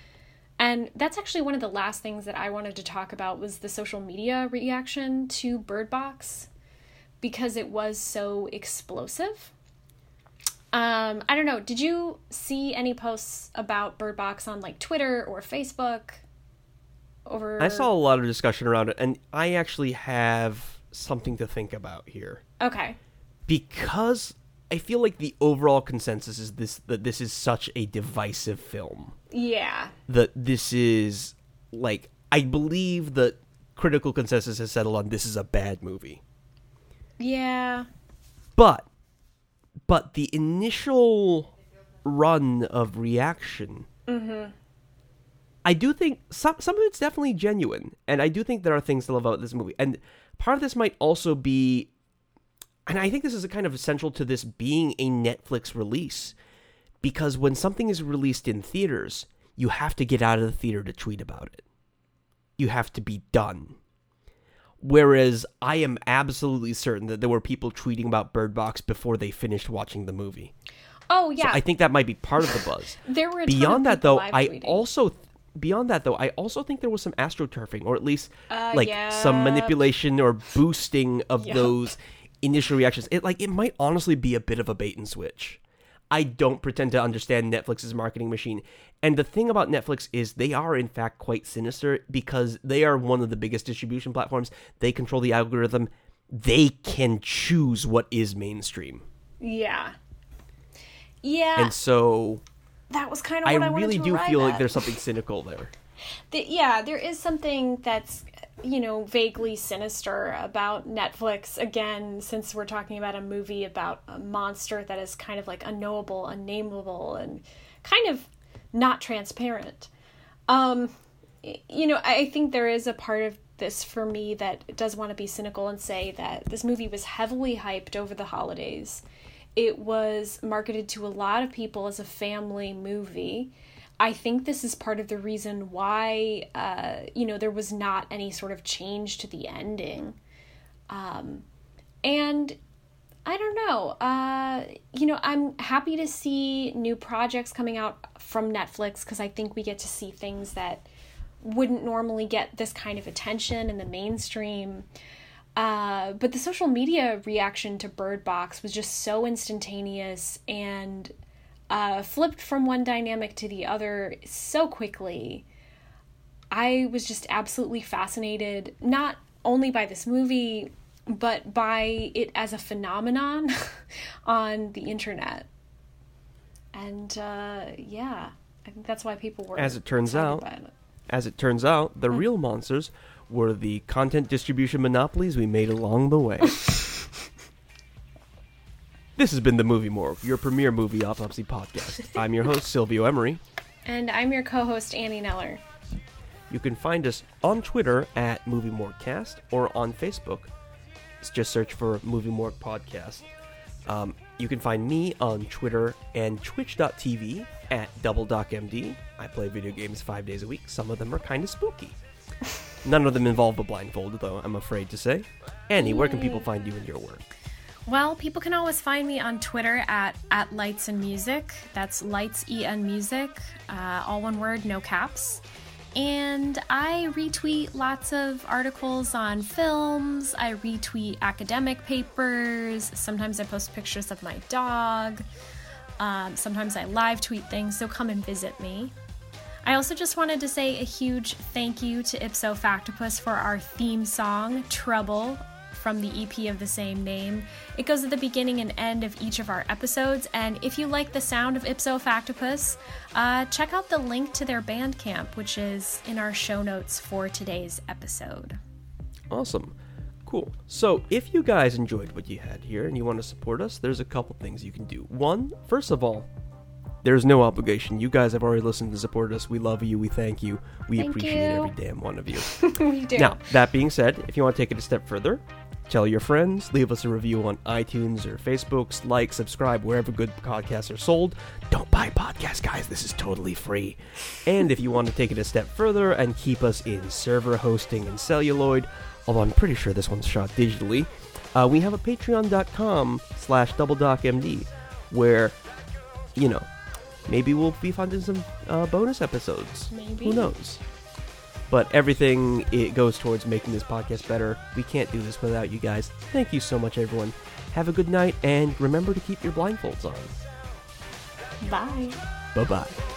And that's actually one of the last things that I wanted to talk about was the social media reaction to Bird Box, because it was so explosive. Um, I don't know. Did you see any posts about Bird Box on like Twitter or Facebook? Over... I saw a lot of discussion around it, and I actually have something to think about here. Okay. Because I feel like the overall consensus is this that this is such a divisive film. Yeah. That this is, like, I believe that critical consensus has settled on this is a bad movie. Yeah. But, but the initial run of reaction... Mm-hmm. I do think some some of it's definitely genuine, and I do think there are things to love about this movie. And part of this might also be, and I think this is a kind of essential to this being a Netflix release, because when something is released in theaters, you have to get out of the theater to tweet about it. You have to be done. Whereas I am absolutely certain that there were people tweeting about Bird Box before they finished watching the movie. Oh, yeah. So I think that might be part of the buzz. There were a Beyond ton of that, though, live I tweeting. also... beyond that, though, I also think there was some astroturfing, or at least Uh, like some yep. manipulation or boosting of Yep. those initial reactions. It like it might honestly be a bit of a bait and switch. I don't pretend to understand Netflix's marketing machine. And the thing about Netflix is they are, in fact, quite sinister because they are one of the biggest distribution platforms. They control the algorithm. They can choose what is mainstream. Yeah. Yeah. And so that was kind of I what I, wanted really to do arrive feel like at. there's something cynical there. The, yeah, there is something that's, you know, vaguely sinister about Netflix. Again, since we're talking about a movie about a monster that is kind of like unknowable, unnameable, and kind of not transparent. Um, you know, I think there is a part of this for me that does want to be cynical and say that this movie was heavily hyped over the holidays. It was marketed to a lot of people as a family movie. I think this is part of the reason why, uh, you know, there was not any sort of change to the ending. Um, and I don't know, uh, you know, I'm happy to see new projects coming out from Netflix because I think we get to see things that wouldn't normally get this kind of attention in the mainstream. Uh, but the social media reaction to Bird Box was just so instantaneous and uh, flipped from one dynamic to the other so quickly. I was just absolutely fascinated, not only by this movie, but by it as a phenomenon on the internet. And uh, yeah, I think that's why people were As it turns excited out, by it. As it turns out, the real monsters were the content distribution monopolies we made along the way. This has been The Movie Morgue, your premier movie autopsy podcast. I'm your host, Silvio Emery. And I'm your co-host, Annie Neller. You can find us on Twitter at Movie Morguecast or on Facebook. Just search for Movie Morgue Podcast. Um, you can find me on Twitter and twitch dot t v at DoubleDocMD. I play video games five days a week. Some of them are kind of spooky. None of them involve a blindfold, though, I'm afraid to say. Annie, where can people find you and your work? Well, people can always find me on Twitter at, at Lights and Music. That's Lights E N Music, uh, all one word, no caps. And I retweet lots of articles on films. I retweet academic papers. Sometimes I post pictures of my dog. Um, sometimes I live tweet things, so come and visit me. I also just wanted to say a huge thank you to Ipso Factopus for our theme song, Trouble, from the E P of the same name. It goes at the beginning and end of each of our episodes, and if you like the sound of Ipso Factopus, uh, check out the link to their Bandcamp, which is in our show notes for today's episode. Awesome. Cool. So, if you guys enjoyed what you had here and you want to support us, there's a couple things you can do. One, first of all, there's no obligation. You guys have already listened and supported us. We love you. We thank you. We Thank appreciate you. every damn one of you. We do. Now, that being said, if you want to take it a step further, tell your friends, leave us a review on iTunes or Facebook's, like, subscribe wherever good podcasts are sold. Don't buy podcasts, guys. This is totally free. And if you want to take it a step further and keep us in server hosting and celluloid, although I'm pretty sure this one's shot digitally, uh, we have a patreon.com slash doubledocmd where, you know, maybe we'll be funding some uh, bonus episodes. Maybe. Who knows? But everything, it goes towards making this podcast better. We can't do this without you guys. Thank you so much, everyone. Have a good night, and remember to keep your blindfolds on. Bye. Bye-bye.